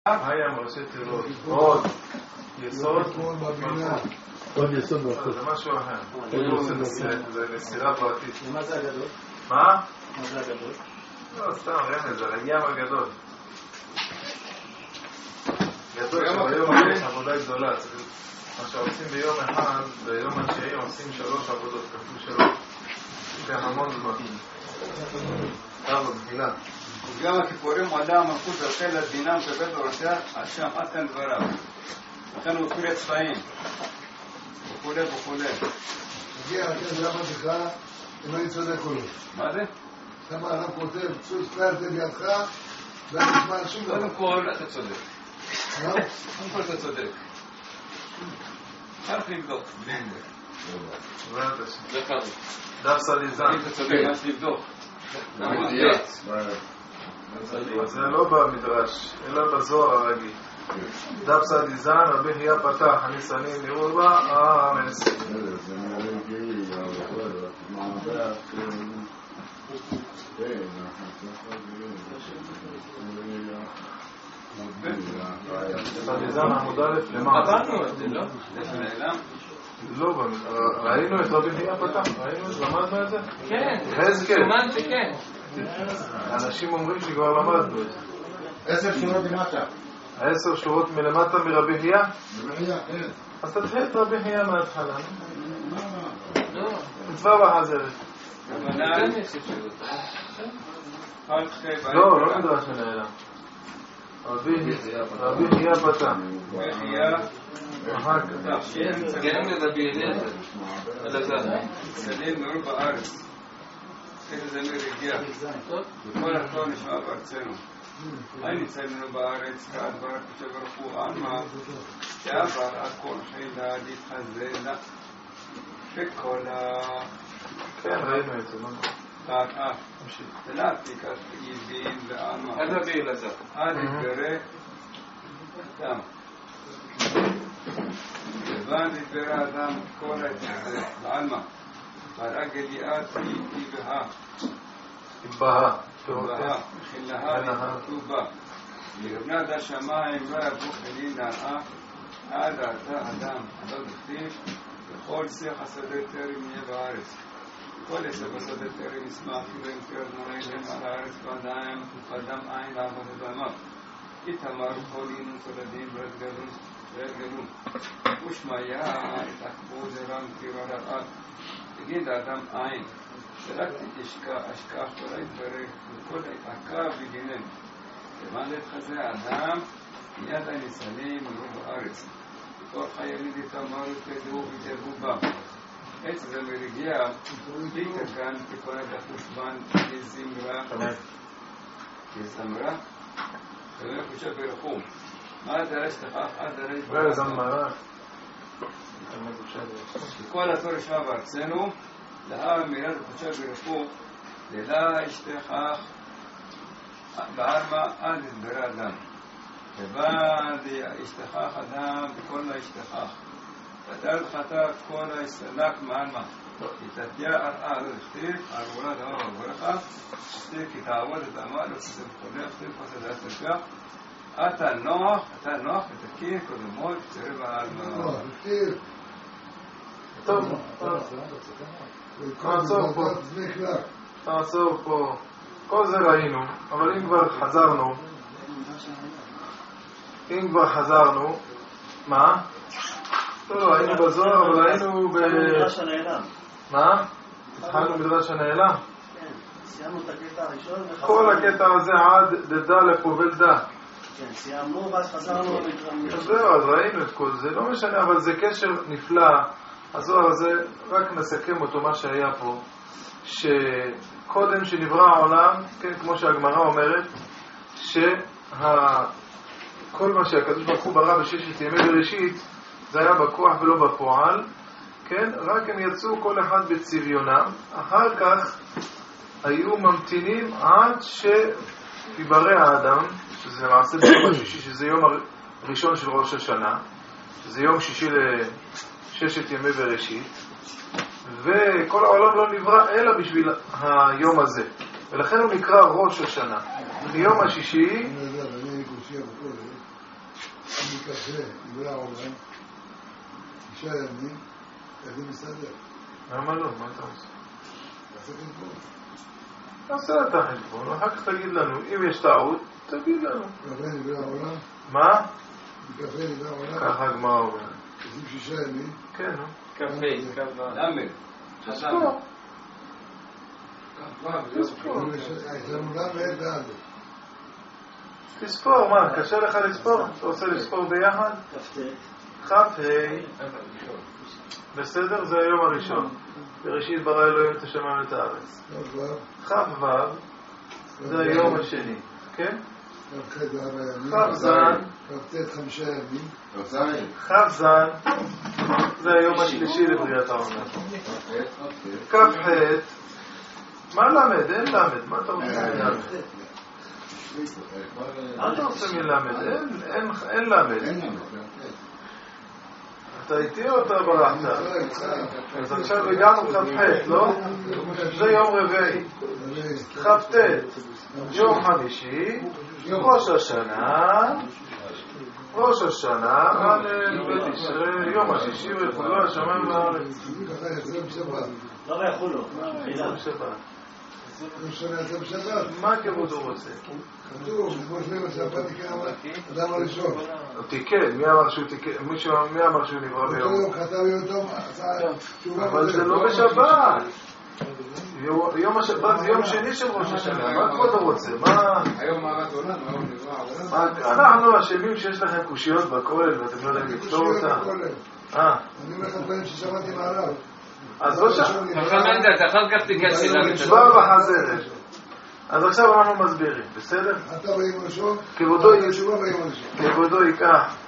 היה מראשי תיבות, עוד יסוד עוד יסוד זה משהו אחר, זה מסירה פרטית. מה זה הגדול? מה? מה זה הגדול? לא, סתם רמז, זה הים הגדול. גדול שביום הזה יש עבודה גדולה, מה שעושים ביום אחד, ביום התשיעי עושים 3 עבודות, כפול 3. זה המון זמן. במחילה. וגם הכיפורים עלה המלכות דרכי לבינה מקבל בראשה השם עתן דבריו. לכן הוא קורא צבעים וכולי וכולי. הגיע הכן למה בכלל אם אני צודק או לא. מה זה? למה הרב כותב צוץ פרטה בידך ואני אשמע שום דבר. קודם כל אתה צודק. מה? קודם כל אתה צודק. צריך לבדוק. דף סליזן. אם אתה צודק, אז לבדוק. זה לא במדרש, אלא בזוהר הרגיל. דף סליזן, רבי חייא פתח, הניסנים נראו בה, אמס. סליזן עמוד א' למעלה. עברנו את זה, לא? זה נעלם? לא, ראינו את רבי חייא פתח, ראינו, למדנו את זה? כן, סימן שכן. אנשים אומרים שכבר למדנו את זה. 10 שורות למטה. 10 שורות מלמטה מרבי חייא? כן. אז תתחיל את רבי חייא מההתחלה. מצווה בחזרת. לא מדרש שנעלם. רבי חייא פתח. אחר כך. גם לרבי אליעזר. צלים נור בארץ. זה מרגיע. וכל הכל נשמע בארצנו. היי ניצלנו בארץ, כעד ברק שברכו עמה, שעבר הכל חילה להתחזנה. וכל כן, ראינו את זה, לא? תלעתי כך יבין ועמה. עד רבי אליעזר. עד יתגרה אדם. לבן יתגרה אדם כל היתגרה. ועלמה. מראה גדיעת איתי בהה. בהה. בהה. חילהה וכתובה. ירבנה דה שמיים לא יבוא חילין נראה. עד אתה אדם. לא דכתיב. וכל שיח השדה תרם יהיה בארץ. כל עשב השדה תרם ישמח כבהם תרד מראי להם על הארץ ועדיין ופדם עין לעבוד אדמה. איתמר חולין ותולדים רד גלום. ושמיה התעקבו זרם קירה רעת. תגיד האדם עין. שרק אשכח כל ההתברך וכל התעקב וגינם. למען להתחזה האדם מיד הניסנים יראו בארץ. כל חיילים יתאמרו תדעו ותדעו בה. עץ זה מרגיע, ביקר כאן תקורא בחושבן לזמרה. לזמרה? ולא חושב ברחום. מה דרש לכך עד דרש ברחום? זמרה. וכל התור ישמע בארצנו, להר מירד חושב ברחום, לילה אשתכך בערמה עד יתברא אדם. לבד ישתכח אדם בכל לא ישתכח. ותאר חטא כל היסלק מעלמה. יתתיה ארעה לא לכתיב, ארעולה דבר וברכה, כתיב כי תעבוד את העמל, וכתיב חולה, כתיב חסד הסתכח. אתה נוח ותכיר קודמות, תראה בעלמה. טוב, תעצור פה. כל זה ראינו, אבל אם כבר חזרנו, מה? לא, היינו בזוהר, אבל היינו מדרש הנעלם. מה? התחלנו מדרש הנעלם? כן, סיימנו את הקטע הראשון כל הקטע הזה עד דדה לפובל דה. כן, סיימנו ואז חזרנו זהו, אז ראינו את כל זה, לא משנה, אבל זה קשר נפלא. הזוהר הזה, רק נסכם אותו מה שהיה פה, שקודם שנברא העולם, כן, כמו שהגמרא אומרת, כל מה שהקדוש ברוך הוא ברא בששת ימי בראשית, זה היה בכוח ולא בפועל, כן? רק הם יצאו כל אחד בצביונם, אחר כך היו ממתינים עד שיברא האדם, שזה למעשה ביום השישי, שזה יום הראשון של ראש השנה, שזה יום שישי לששת ימי בראשית, וכל העולם לא נברא אלא בשביל היום הזה, ולכן הוא נקרא ראש השנה. ביום השישי קשה, נברא העולם, 6 ימים, זה מסתדר. למה לא? מה אתה עושה? תעשה חשבון. תעשה את החשבון, ואחר כך תגיד לנו. אם יש טעות, תגיד לנו. קפה נברא העולם, מה? בקפה נברא העולם, ככה הגמרא אומרת. עושים 6 ימים, כן, נו. קפה, למד. תספור. תספור. יש לנו למד ועד. תספור, מה? קשה לך לספור? אתה רוצה לספור ביחד? כ"ה. בסדר? זה היום הראשון. בראשית ברא אלוהים את השמיים ואת הארץ. כ"ו זה היום השני, כן? כ"ח זה 4 ימים, כ"ז כ"ט 5 ימים, כ"ז זה היום השלישי לבריאת העולם. כ"ח מה למד? אין למד. מה אתה רוצה מלמד? מה אתה רוצה מלמד? אין למד. אתה איתי או אתה ברחת? אז עכשיו הגענו כ"ח, לא? זה יום רביעי. כ"ט יום חמישי, ראש השנה, בתשרי, יום השישי ויחולו השמיים והארץ. ככה יצא בשבת. לא ויחולו. בשבת. יום שנה יצא בשבת. מה כבודו רוצה? כתוב, כמו שביל השבת תיקן אדם הראשון. תיקן, מי אמר שהוא תיקן? מי אמר שהוא נברא ביום? אותו יום חטא ויום טוב, אבל זה לא בשבת. יום השבת זה יום שני של ראש השנה. מה כבודו רוצה? היום מערת עולם, היום נברא העולם. אנחנו אשמים שיש לכם קושיות בכולל ואתם לא יודעים לפתור אותה. אני אומר לך דברים ששמעתי מהרב. אז לא שם. חמנדת, אחר כך תיכנס אליו. נשבע בחזרת. אז עכשיו אנחנו מסבירים, בסדר? אתה ביום הראשון, כבודו ייקח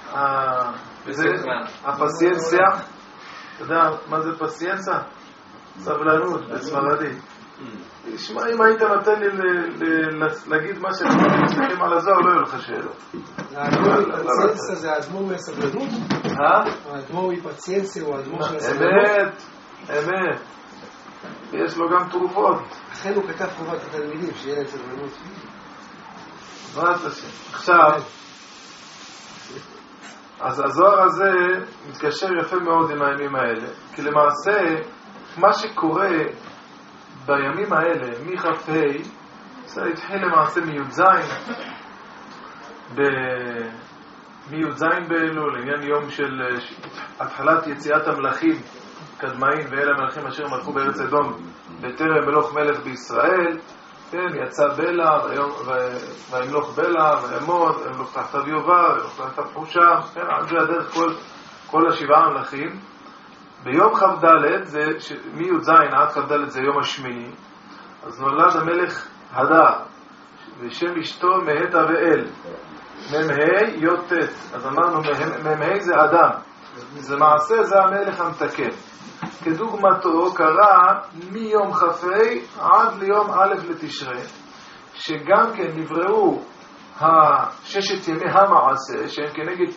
הפסיאנסיה. אתה יודע מה זה פסיאנסה? סבלנות בספרדית. תשמע, אם היית נותן לי להגיד מה שאתם מסתכלים על הזוהר, לא יהיו לך שאלות. פציאנסה זה האדמו"ר מהסבלנות? האדמו"ר מפציאנסה הוא האדמו"ר של הסבלנות? אמת. יש לו גם תרופות. לכן הוא כתב חובת התלמידים, שיהיה להם סבלנות. עכשיו, אז הזוהר הזה מתקשר יפה מאוד עם הימים האלה, כי למעשה מה שקורה בימים האלה, מכ"ה, זה התחיל למעשה מי"ז באלול, לעניין יום של התחלת יציאת המלכים קדמאים ואלה המלכים אשר מלכו בארץ אדום בטרם מלוך מלך בישראל. כן, יצא בלע וימלוך בלע וימות וימלוך תחתיו יובל וימלוך תחתיו חושם. כן, עד זה הדרך כל השבעה המלכים. ביום כ"ד, מי"ז עד כ"ד זה יום השמיני, אז נולד המלך הדר ושם אשתו מהתה ואל, מ"ה י"ט. אז אמרנו מ"ה זה אדם, זה מעשה, זה המלך המתקן. כדוגמתו קרה מיום כ"ה עד ליום א' לתשרי, שגם כן נבראו ששת ימי המעשה, שהם כנגד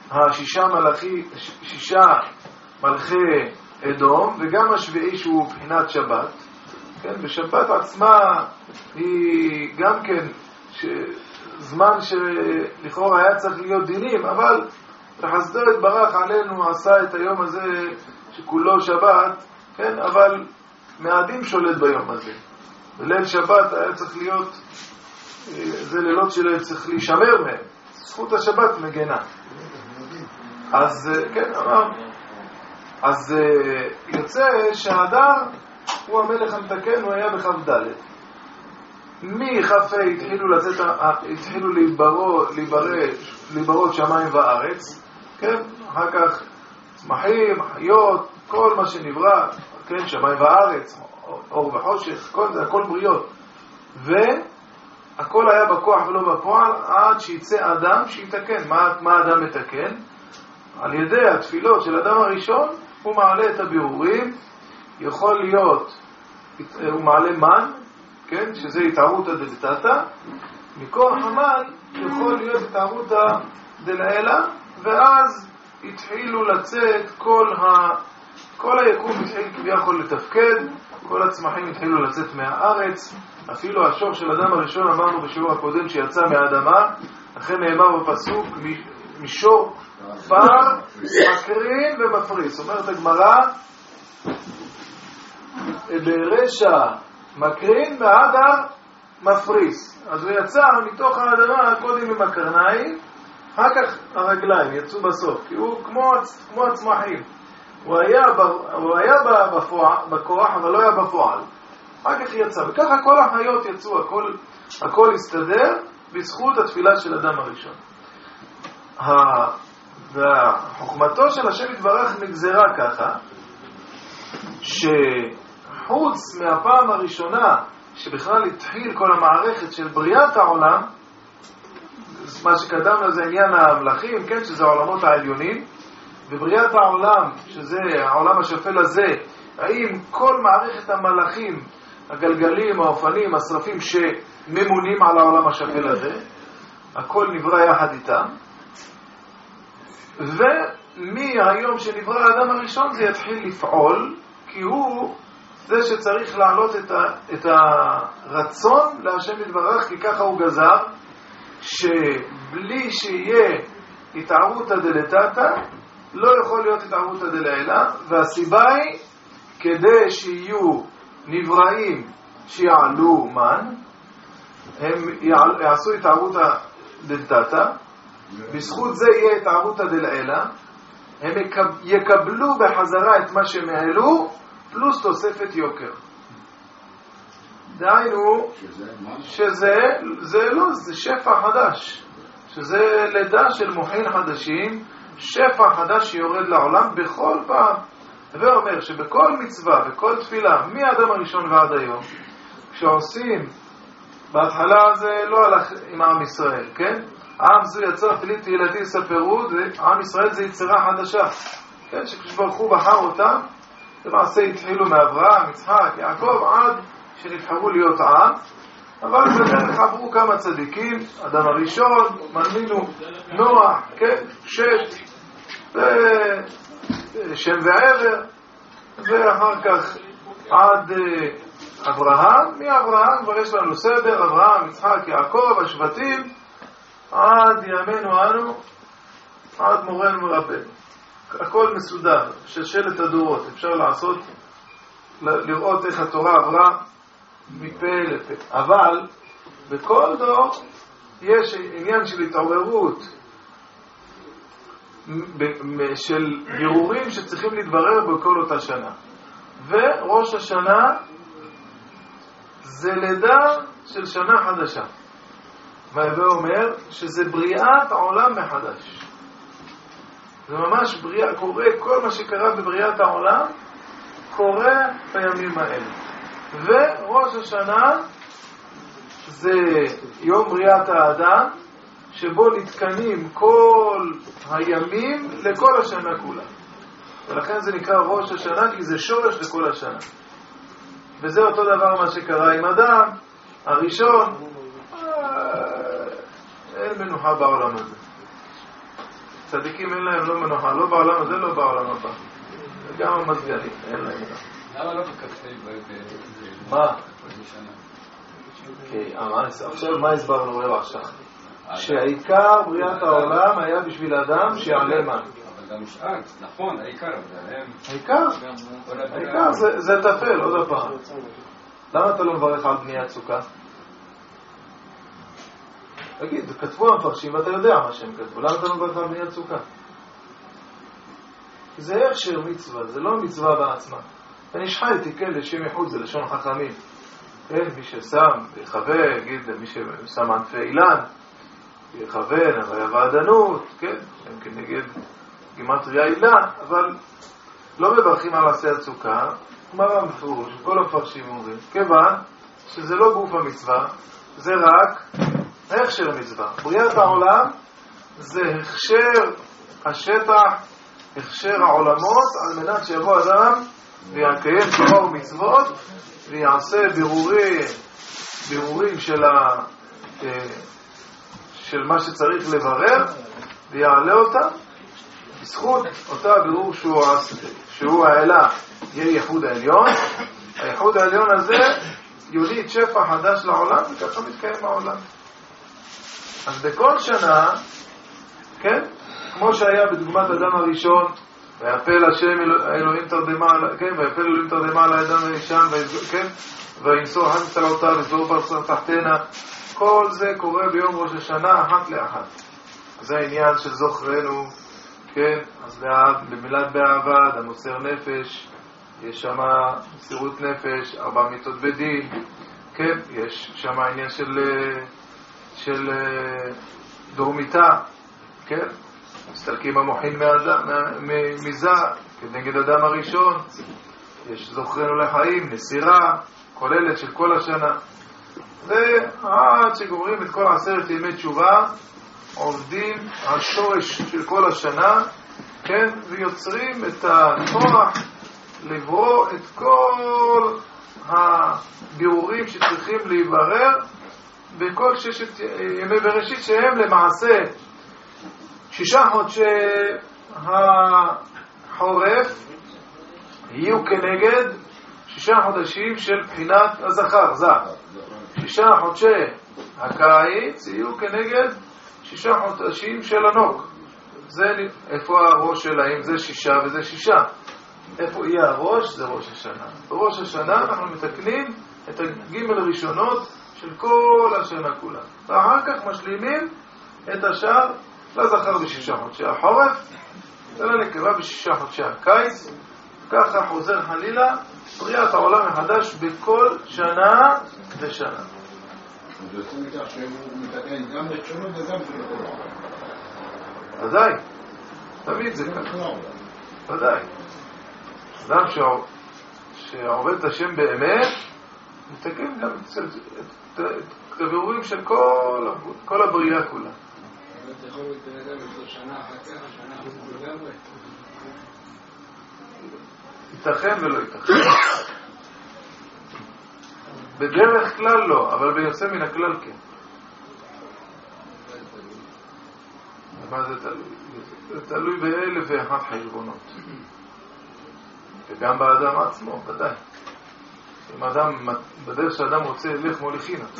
שישה מלכי אדום, וגם השביעי שהוא בחינת שבת. כן, בשבת עצמה היא גם כן זמן שלכאורה היה צריך להיות דינים, אבל בחסדו יתברך עלינו עשה את היום הזה שכולו שבת, כן, אבל מאדים שולט ביום הזה. בליל שבת היה צריך להיות, זה לילות שצריך להישמר מהם. זכות השבת מגנה. אז כן, אז יוצא שהאדר הוא המלך המתקן, הוא היה בכ"ד. מכ"ה התחילו להיברות שמיים וארץ, כן? אחר כך צמחים, חיות, כל מה שנברא, כן? שמיים וארץ, אור וחושך, כל זה, הכל בריאות. והכל היה בכוח ולא בפועל, עד שיצא אדם שיתקן. מה אדם מתקן? על ידי התפילות של אדם הראשון, הוא מעלה את הבירורים. יכול להיות, הוא מעלה מן, כן? שזה התערותא דלתתא. מכוח המן יכול להיות התערותא דלעילא, ואז התחילו לצאת כל היקום התחיל כביכול לתפקד, כל הצמחים התחילו לצאת מהארץ. אפילו השור של אדם הראשון, אמרנו בשיעור הקודם, שיצא מהאדמה, אחרי נאמר בפסוק מישור פר, מקרין ומפריס. אומרת הגמרא, ברשע מקרין מהדר מפריס. אז הוא יצא מתוך האדמה קודם עם הקרניים, אחר כך הרגליים יצאו בסוף, כי הוא כמו הצמחים. הוא היה בכוח, אבל לא היה בפועל. אחר כך יצא, וככה כל החיות יצאו, הכל הסתדר בזכות התפילה של אדם הראשון. והחוכמתו של השם יתברך נגזרה ככה, שחוץ מהפעם הראשונה שבכלל התחיל כל המערכת של בריאת העולם, מה שקדם לזה עניין המלאכים, כן, שזה העולמות העליונים, ובריאת העולם, שזה העולם השפל הזה, האם כל מערכת המלאכים, הגלגלים, האופנים, השרפים שממונים על העולם השפל הזה, הכל נברא יחד איתם, ומהיום שנברא האדם הראשון זה יתחיל לפעול, כי הוא זה שצריך להעלות את הרצון להשם יתברך, כי ככה הוא גזר, שבלי שיהיה התערותא דלתתא, לא יכול להיות התערותא דלעילא, והסיבה היא כדי שיהיו נבראים שיעלו מן, הם יעשו התערותא דלתתא, בזכות זה יהיה התערותא דלעילא, הם יקבלו בחזרה את מה שהם העלו, פלוס תוספת יוקר. דהיינו, שזה זה שפע חדש, שזה לידה של מוחין חדשים, שפע חדש שיורד לעולם בכל פעם. ואומר שבכל מצווה, בכל תפילה, מהאדם הראשון ועד היום, כשעושים, בהתחלה זה לא הלך עם עם ישראל, כן? עם זו יצר תפילין תהילתי ספרו, עם ישראל זה יצירה חדשה, כן? שכשברוך הוא בחר אותם, למעשה התחילו מאברהם, יצחק, יעקב, עד שנבחרו להיות עם, אבל בדרך עברו כמה צדיקים, אדם הראשון, מנינו, נוח, כן? שת, שם ועבר, ואחר כך עד אברהם. מאברהם כבר יש לנו סדר, אברהם, יצחק, יעקב, השבטים, עד ימינו אנו, עד מורנו ורבנו. הכל מסודר, ששלט הדורות, אפשר לעשות, לראות איך התורה עברה מפה לפה. אבל בכל דור יש עניין של התעוררות, של בירורים שצריכים להתברר בכל אותה שנה. וראש השנה זה לידה של שנה חדשה. והוא אומר שזה בריאת העולם מחדש. זה ממש בריאה, קורה, כל מה שקרה בבריאת העולם קורה בימים האלה. וראש השנה זה יום בריאת האדם, שבו נתקנים כל הימים לכל השנה כולה. ולכן זה נקרא ראש השנה, כי זה שורש לכל השנה. וזה אותו דבר מה שקרה עם אדם הראשון. אין מנוחה בעולם הזה. צדיקים אין להם לא מנוחה, לא בעולם הזה, לא בעולם הבא. וגם המזגנים, אין להם מנוחה. למה לא בקפטי מה? עכשיו מה הסברנו רבע עכשיו? שהעיקר בריאת העולם היה בשביל אדם שיעלה מן. אבל גם שאל, נכון, העיקר, העיקר זה תפל, עוד הפעם. למה אתה לא מברך על בניית סוכה? תגיד, כתבו המפרשים ואתה יודע מה שהם כתבו, למה אתה לא מברך על בניית סוכה? זה הכשר מצווה, זה לא מצווה בעצמה. ונשחלתי, כן, לשם יחוד, זה לשון חכמים. כן, מי ששם, יחווה, יגיד, מי ששם ענפי אילן, יכוון, הרי הוועדנות, כן, הם כנגד גימטריה אילן, אבל לא מברכים על עשיית סוכה, כלומר המפרוש, כל המפרשים אומרים, כיוון שזה לא גוף המצווה, זה רק הכשר מצווה. בריאת העולם זה הכשר השטח, הכשר העולמות, על מנת שיבוא אדם ויקיים תורה ומצוות, ויעשה בירורים של מה שצריך לברר, ויעלה אותה, בזכות אותה בירור שהוא העלה, יהיה ייחוד העליון. הייחוד העליון הזה יוליד שפע חדש לעולם, וככה מתקיים העולם. אז בכל שנה, כן, כמו שהיה בדוגמת אדם הראשון, ויפל השם אלוהים תרדמה, כן, ויפל אלוהים תרדמה על האדם הישן, כן, וימסור אחת מצלעותיו וסבור בשר תחתנה. כל זה קורה ביום ראש השנה אחת לאחת. זה העניין של זוכרנו, כן, אז במילת באהבה, המוסר נפש, יש שם מסירות נפש, 4 מיתות בדין, כן, יש שם העניין של דורמיתה, כן, מסתלקים המוחין מזה, כנגד אדם הראשון, יש זוכרנו לחיים, נסירה, כוללת של כל השנה, ועד שגומרים את כל 10 ימי תשובה, עובדים על שורש של כל השנה, כן, ויוצרים את הכוח לברוא את כל הבירורים שצריכים להיברר בכל 6 ימי בראשית, שהם למעשה 6 חודשי החורף יהיו כנגד 6 חודשים של בחינת הזכר, זה 6 חודשי הקיץ יהיו כנגד 6 חודשים של הנוק. זה איפה הראש שלהם, זה 6 וזה 6. איפה יהיה הראש? זה ראש השנה. בראש השנה אנחנו מתקנים את הג' הראשונות של כל השנה כולה, ואחר כך משלימים את השאר לזכר ב6 חודשי החורף ולנקבה ב6 חודשי הקיץ. ככה חוזר חלילה בריאת העולם מחדש בכל שנה ושנה. זה עושים מכך שהוא מתקן גם לשונות וגם לשונות. ודאי, תמיד זה ככה. ודאי. אדם שעובד את השם באמת, מתקן גם את הבירורים של כל הבריאה כולה. אתה יכול להתנגד את שנה אחת ככה, שנה אחת לגמרי. ייתכן ולא ייתכן. בדרך כלל לא, אבל ביוצא מן הכלל כן. מה זה תלוי? זה תלוי ב1,001 חשבונות. וגם באדם עצמו, ודאי. אם אדם, בדרך שאדם רוצה ילך מוליכין אותו.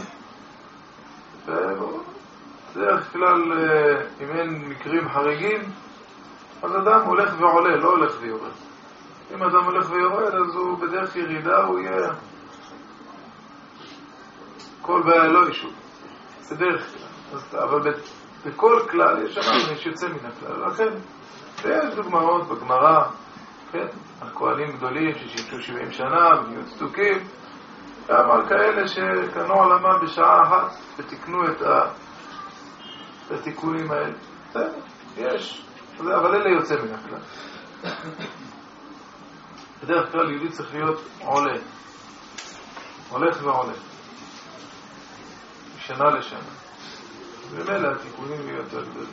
בדרך כלל, אם אין מקרים חריגים, אז אדם הולך ועולה, לא הולך ויורד. אם אדם הולך ויורד, אז הוא בדרך ירידה, הוא יהיה כל בעיה לא ישוב. בדרך כלל. אבל בכל כלל יש שם שיוצא מן הכלל. לכן, ויש דוגמאות בגמרא, כן, על כהנים גדולים ששימשו 70 שנה ונהיו צדוקים, גם על כאלה שקנו עולמם בשעה אחת ותיקנו את התיקונים האלה. יש, אבל אלה יוצא מן הכלל. בדרך כלל יהודי צריך להיות עולה, הולך ועולה, משנה לשנה, ומילא התיקונים יהיו יותר גדולים.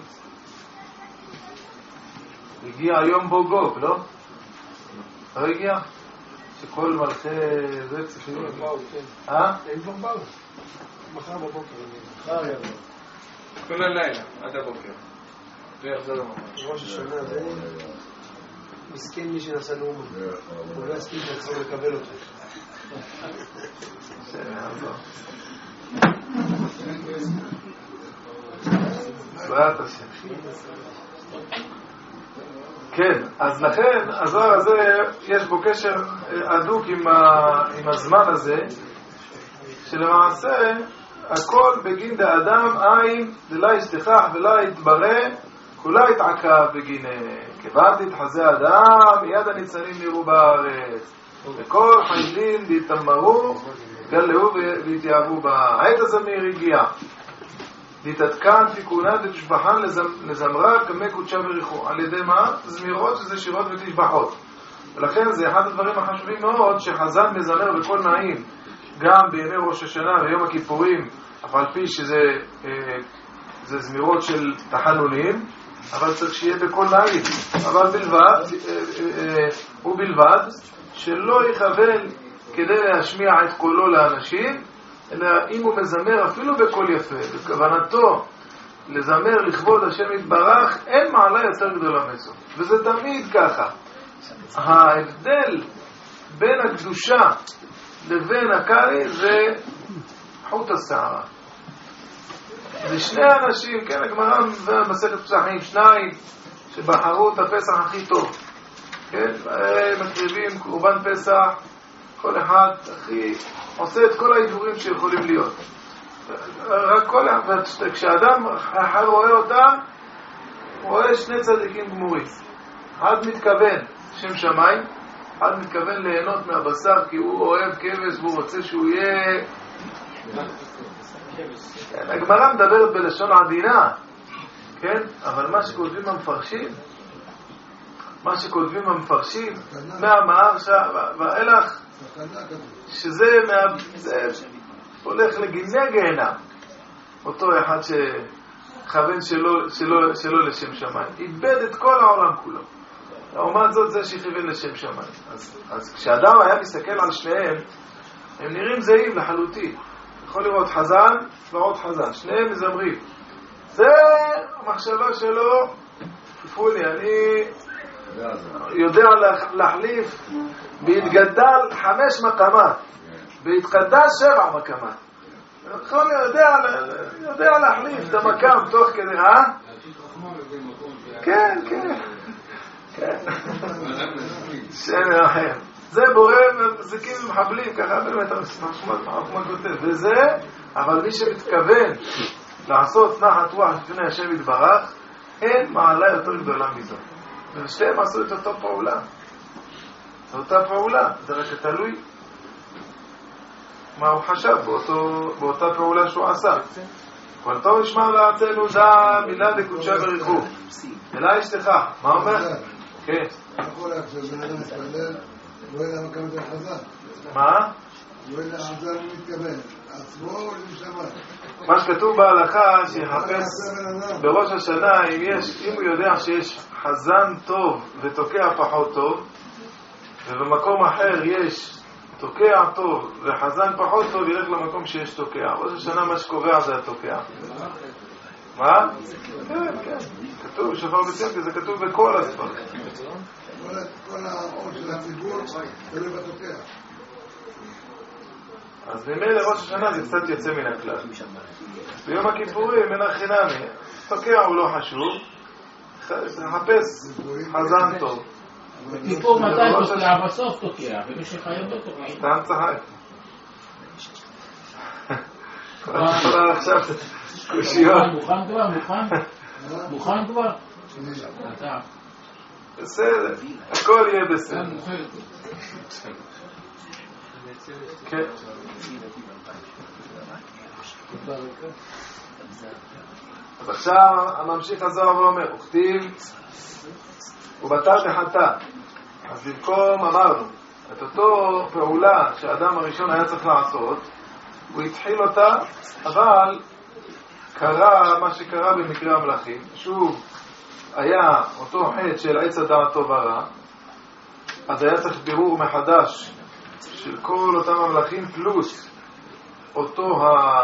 הגיע היום בו גוב, לא? לא הגיע? שכל מלכי זה צריכים... הם באו, כן. הם כבר באו. מחר בבוקר. מחר יבוא. כל הלילה, עד הבוקר. ויחזור ממש. ראש השנה זה... מסכן מי שנסע לאומה. הוא לא יסכים לעצמו לקבל אותו. בעזרת השם. כן, אז לכן הזוהר הזה יש בו קשר הדוק עם הזמן הזה, שלמעשה הכל בגין דאדם עין דלה ישתכח ולא יתברא, כולה יתעקב בגין כיוון תתחזה אדם מיד הניצנים נראו בארץ וכל חיילים להתאמרו גלהו והתייאבו בה. העת הזמיר הגיע להתעדכן תיקונה ותשבחן לזמרה כמי קודשה וריחו. על ידי מה? זמירות שזה שירות ותשבחות. ולכן זה אחד הדברים החשובים מאוד שחזן מזמר בכל נעים גם בימי ראש השנה ויום הכיפורים, אף על פי שזה זמירות של תחנונים, אבל צריך שיהיה בכל נעים. אבל בלבד שלא יכוון כדי להשמיע את קולו לאנשים, אלא אם הוא מזמר אפילו בקול יפה, בכוונתו לזמר לכבוד השם יתברך, אין מעלה יותר גדולה מזו. וזה תמיד ככה. ההבדל בין הקדושה לבין הקרי זה חוט השערה. זה שני אנשים, כן, הגמרא במסכת פסחים, שניים שבחרו את הפסח הכי טוב. כן? מקריבים קורבן פסח, כל אחד הכי עושה את כל העיבורים שיכולים להיות. רק כל אחד, כשאדם אחר רואה אותם, הוא רואה שני צדיקים גמורים. אחד מתכוון שם שמיים, אחד מתכוון ליהנות מהבשר כי הוא אוהב כבש והוא רוצה שהוא יהיה... הגמרא מדברת בלשון עדינה, כן? אבל מה שכותבים המפרשים מהמאמר ואילך, שזה הולך לגיני גיהנם, אותו אחד שכוון שלא לשם שמיים, איבד את כל העולם כולו. לעומת זאת זה שכיוון לשם שמיים. אז כשאדם היה מסתכל על שניהם, הם נראים זהים לחלוטין. יכול לראות חזן ועוד חזן, שניהם מזמרים. זה המחשבה שלו, כפולי, אני יודע להחליף בהתגדל 5 מקמות, בהתחדש 7 מקמות. יכול יודע להחליף את המקם תוך כדי, כן, כן. שם אחר. זה בורא מזיקים ומחבלים, ככה באמת החוכמה כותב. וזה, אבל מי שמתכוון לעשות נחת רוח לפני השם יתברך, אין מעלה יותר גדולה מזו. ושתיהם עשו את אותו פעולה. זו אותה פעולה, זה רק תלוי מה הוא חשב באותה פעולה שהוא עשה. כל טוב ישמע לארצנו דע מילה דקודשה בריחו. אלא אשתך, מה אומר? כן. יכול להיות שבן אדם מתפלל, לא יודע מה כמה זה חזן. מה? לא יודע חזן הוא מתכוון. עצמו או לשמיים? מה שכתוב בהלכה, שיחפש בראש השנה, אם הוא יודע שיש חזן טוב ותוקע פחות טוב, ובמקום אחר יש תוקע טוב וחזן פחות טוב, ילך למקום שיש תוקע. ראש השנה מה שקובע זה התוקע. מה? כן, כן. כתוב, שופר בציון, כי זה כתוב בכל הספרים. כל האור של הציבור תלוי בתוקע. אז ממילא ראש השנה זה קצת יוצא מן הכלל. ביום הכיפורים אין החינמי, תוקע הוא לא חשוב, לחפש חזן טוב. כיפור מתי תוקע? בסוף תוקע, במשך היום לא תוקע. סתם צחק. עכשיו קושיות. מוכן כבר? מוכן כבר? בסדר, הכל יהיה בסדר. כן. אז עכשיו הממשיך הזוהר ואומר, וכתיב ובתר בחטא. אז במקום אמרנו, את אותו פעולה שהאדם הראשון היה צריך לעשות, הוא התחיל אותה, אבל קרה מה שקרה במקרה המלאכים. שוב, היה אותו חטא של עץ הדעת טוב ורע, אז היה צריך בירור מחדש של כל אותם המלאכים, פלוס אותו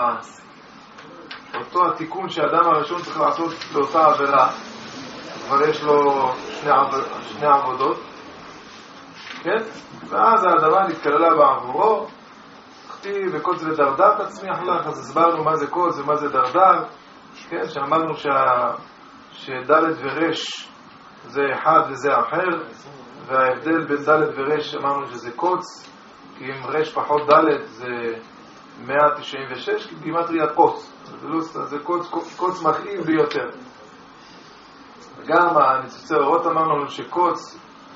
התיקון שהאדם הראשון צריך לעשות לאותה עבירה. כבר יש לו שני עבודות, כן? ואז האדמה נתקללה בעבורו, תכתיב וקוץ ודרדר תצמיח לך. אז הסברנו מה זה קוץ ומה זה דרדר, כן? שאמרנו שדלת ורש זה אחד וזה אחר, וההבדל בין דלת ורש אמרנו שזה קוץ, כי אם רש פחות דלת זה 196, כי גימטריה קוץ, זה קוץ מכאיב ביותר. גם הניצוצי אורות אמרנו לנו שקוץ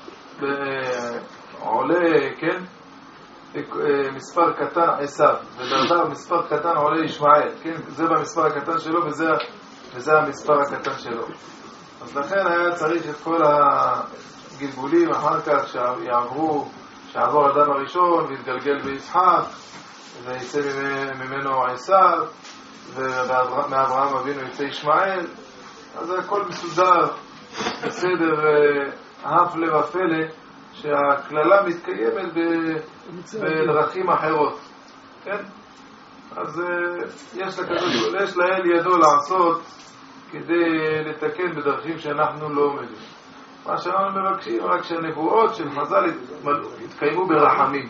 עולה, כן? מספר קטן עשיו, ודרדר מספר קטן עולה ישמעאל, כן? זה במספר הקטן שלו וזה המספר הקטן שלו. אז לכן היה צריך את כל הגלגולים אחר כך שעבור אדם הראשון והתגלגל ביצחק ויצא ממנו עשיו, ומאברהם אבינו יצא ישמעאל. אז הכל מסודר בסדר הפלא ופלא, שהכללה מתקיימת בדרכים אחרות, כן? אז יש לאל ידו לעשות כדי לתקן בדרכים שאנחנו לא מבינים. מה שאנחנו מבקשים רק שהנבואות של חז"ל יתקיימו ברחמים.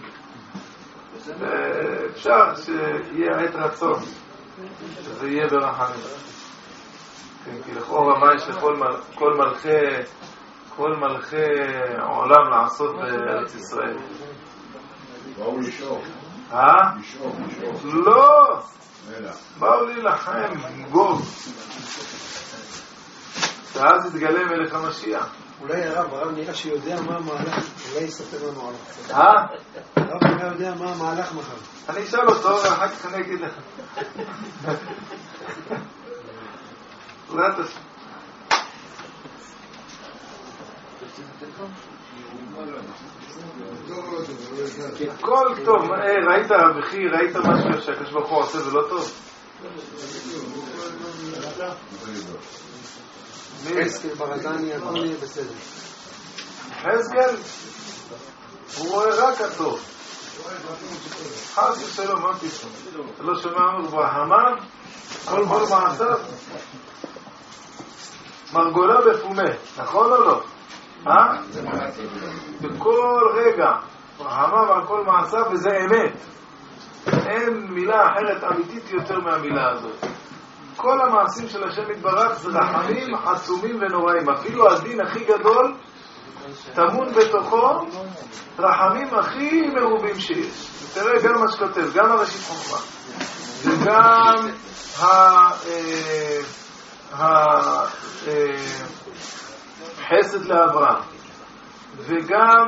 אפשר שיהיה עת רצון שזה יהיה ברחמים. כן, כי לכאורה מה יש כל מלכי העולם לעשות בארץ ישראל? באו לשאוף. לא! באו להילחם, גוב. ואז יתגלה מלך המשיח. אולי הרב נראה שיודע מה המהלך, אולי יספר לנו עליו. הרב נראה יודע מה המהלך מחר. אני אשאל אותו ואחר כך אני אגיד לך. בעזרת השם. הכל טוב. ראית בכי, ראית משהו שהקדוש ברוך הוא עושה ולא טוב? חזקאל ברזני, הכל יהיה בסדר. חזקאל הוא רואה רק הטוב. חס ושלום, מה פתאום? אתה לא שומע המן? כל מעשיו מרגולה בפומה, נכון או לא? בכל רגע המן על כל מעשיו, וזה אמת. אין מילה אחרת אמיתית יותר מהמילה הזאת. כל המעשים של השם יתברך זה רחמים עצומים ונוראים. אפילו הדין הכי גדול תמון בתוכו רחמים הכי מרובים שיש. תראה גם מה שכותב, גם הראשית חוכמה וגם חסד לאברהם וגם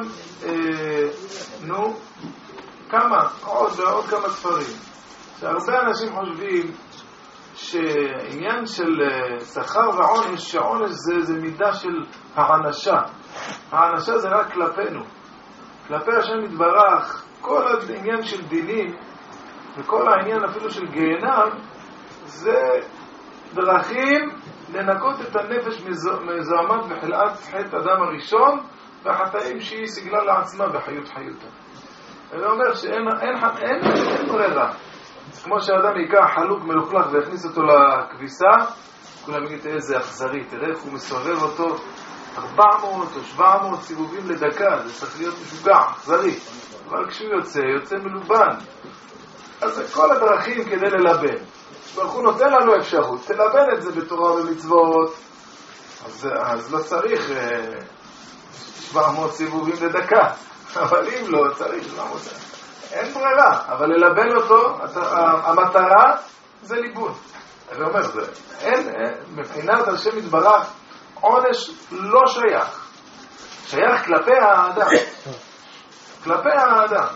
עוד כמה ספרים. שהרבה אנשים חושבים שעניין של שכר ועונש, שעונש זה מידה של הענשה. הענשה זה רק כלפינו, כלפי השם יתברך. כל העניין של דינים וכל העניין אפילו של גיהנם זה דרכים לנקות את הנפש מזוהמת בחלאת חטא אדם הראשון והחטאים שהיא סגלה לעצמה בחיות חיותה. זה אומר שאין ברירה. כמו שאדם ייקח חלוק מלוכלך והכניס אותו לכביסה, כולם יגיד איזה אכזרי, תראה איך הוא מסובב אותו 400 או 700 סיבובים לדקה, זה צריך להיות משוגע, אכזרי. אבל כשהוא יוצא מלובן. אז כל הדרכים כדי ללבן. הוא נותן לנו אפשרות, תלבן את זה בתורה ומצוות, אז לא צריך 700 סיבובים לדקה. אבל אם לא, צריך 700. אין ברירה, אבל ללבן אותו, המטרה זה ליבון. אני אומר, מבחינת השם יתברך, עונש לא שייך כלפי האדם. כלפי האדם.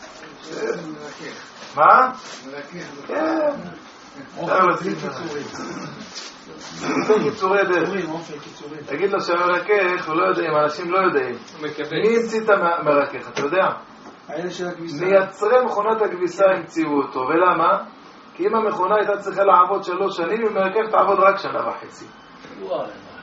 מה? כן. קיצורי דרך. תגיד לו שהמרכך הוא לא יודעים, אנשים לא יודעים. מי המציא את המרכך, אתה יודע? מייצרי מכונת הכביסה המציאו אותו. ולמה? כי אם המכונה הייתה צריכה לעבוד 3 שנים, היא מרכך תעבוד רק 1.5 שנה.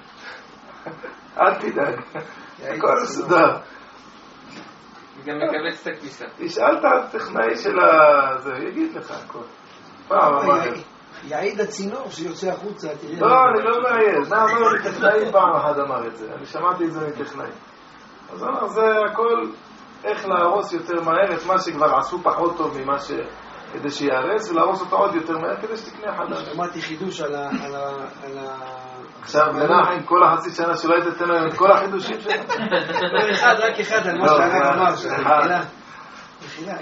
אל תדאג, הכל מסודר. גם מקבץ את הכביסה. תשאל את הטכנאי של זה, יגיד לך הכל. פעם אמר יעיד הצינור שיוצא החוצה. לא, אני לא מעייד. אמר לי טכנאי פעם אחד אמר את זה. אני שמעתי את זה מטכנאי. אז אמר, זה הכל איך להרוס יותר מהר את מה שכבר עשו פחות טוב ממה כדי שיערס, ולהרוס אותו עוד יותר מהר כדי שתקנה חדש. שמעתי חידוש על עכשיו מנחם כל החצי שנה שלא היית תתן להם את כל החידושים שלהם. רק אחד על מה שהרב אמר, מחילה,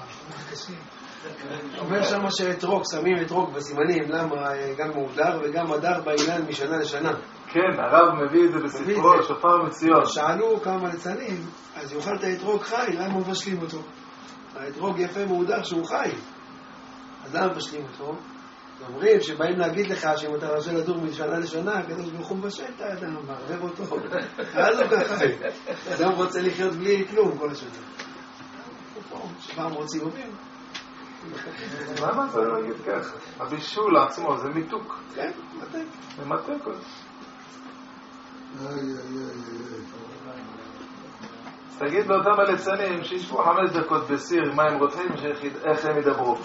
אומר שם שאתרוג, שמים אתרוג בסימנים, למה גם מודר וגם מדר באילן משנה לשנה. כן, הרב מביא את זה בספרו, שופר מציון. שאלו כמה ליצנים, אז יאכל את האתרוג חי, למה מבשלים אותו? האתרוג יפה מודר שהוא חי, אז למה מבשלים אותו? אומרים שבאים להגיד לך שאם אתה רוצה לדור משנה לשנה, הקדוש ברוך הוא מבשל את האדם, מערבב אותו, אז הוא ככה חי. אדם רוצה לחיות בלי כלום כל השנה. 700 סיבובים. למה זה לא יגיד ככה? הבישול עצמו זה מיתוק. כן, מתק. זה מתק. אז תגיד לאותם הליצנים שישבו 5 דקות בסיר עם מים רותחים, איך הם ידברו.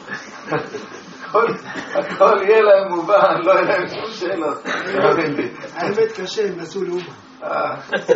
הכל יהיה להם מובן, לא יהיה להם שום שאלות. האמת קשה, הם נסו לאומן.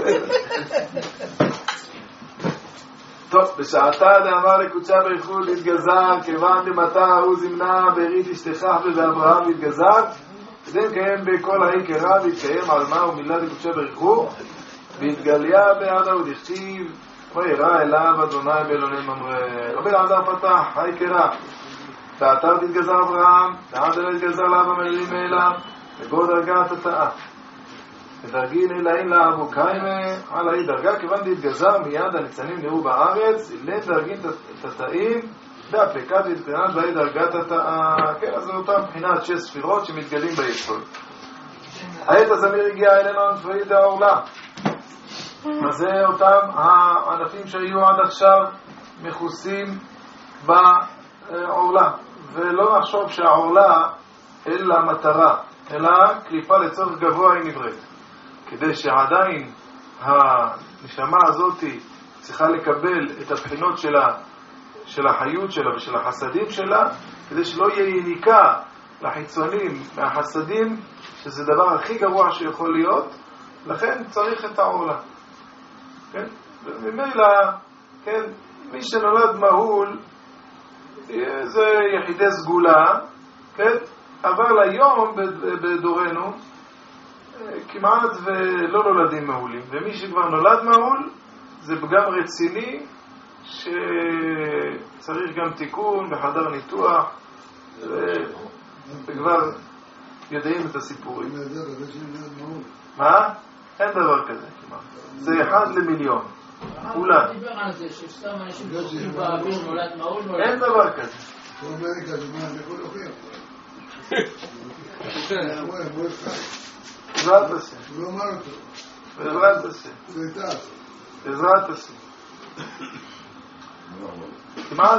טוב, בשעתה דאמר לקודשה בייחוד להתגזר, כיוון דמתה הוא זמנה ברית אשתך ובאברהם להתגזר, כדי לקיים בכל העיקרה והתקיים על מה ומילה לקודשי ברכו והתגליה בעדה ודכתיב וירא אליו אדוני באלוהים אמרה רבי אלעזר פתח העיקרה באתר תתגזר אברהם ועד אלה תתגזר לאב המלילים מאליו לגוד דרגת התאה ודרגין אלאים לאבו קיימה על האי דרגה כיוון תתגזר מיד הניצנים נראו בארץ אילן דרגין את התאים בהפקת והתקנת באי דרגת התאה כן, אז זו אותה מבחינת 6 ספירות שמתגלים ביסוד העת הזמיר הגיע אלינו הנפואי העורלה אז זה אותם הענפים שהיו עד עכשיו מכוסים בעורלה ולא נחשוב שהעורלה אלא מטרה אלא קליפה לצורך גבוה היא נבראת כדי שעדיין הנשמה הזאת צריכה לקבל את הבחינות של החיות שלה ושל החסדים שלה כדי שלא יהיה יניקה לחיצונים מהחסדים שזה דבר הכי גרוע שיכול להיות לכן צריך את העורלה כן? וממילא כן, מי שנולד מהול זה יחידי סגולה כן? אבל היום בדורנו כמעט ולא נולדים מהולים ומי שכבר נולד מהול זה פגם רציני שצריך גם תיקון בחדר ניתוח וכבר יודעים את הסיפורים מה? אין דבר כזה כמעט זה 1 למיליון אולי דיבר על זה שסתם אנשים תוקעים באוויר נולד מהול אין דבר כזה באמריקה זה מה, אני יכול להוכיח בעזרת השם הוא לא אמר אותו בעזרת השם זה טס בעזרת השם כמעט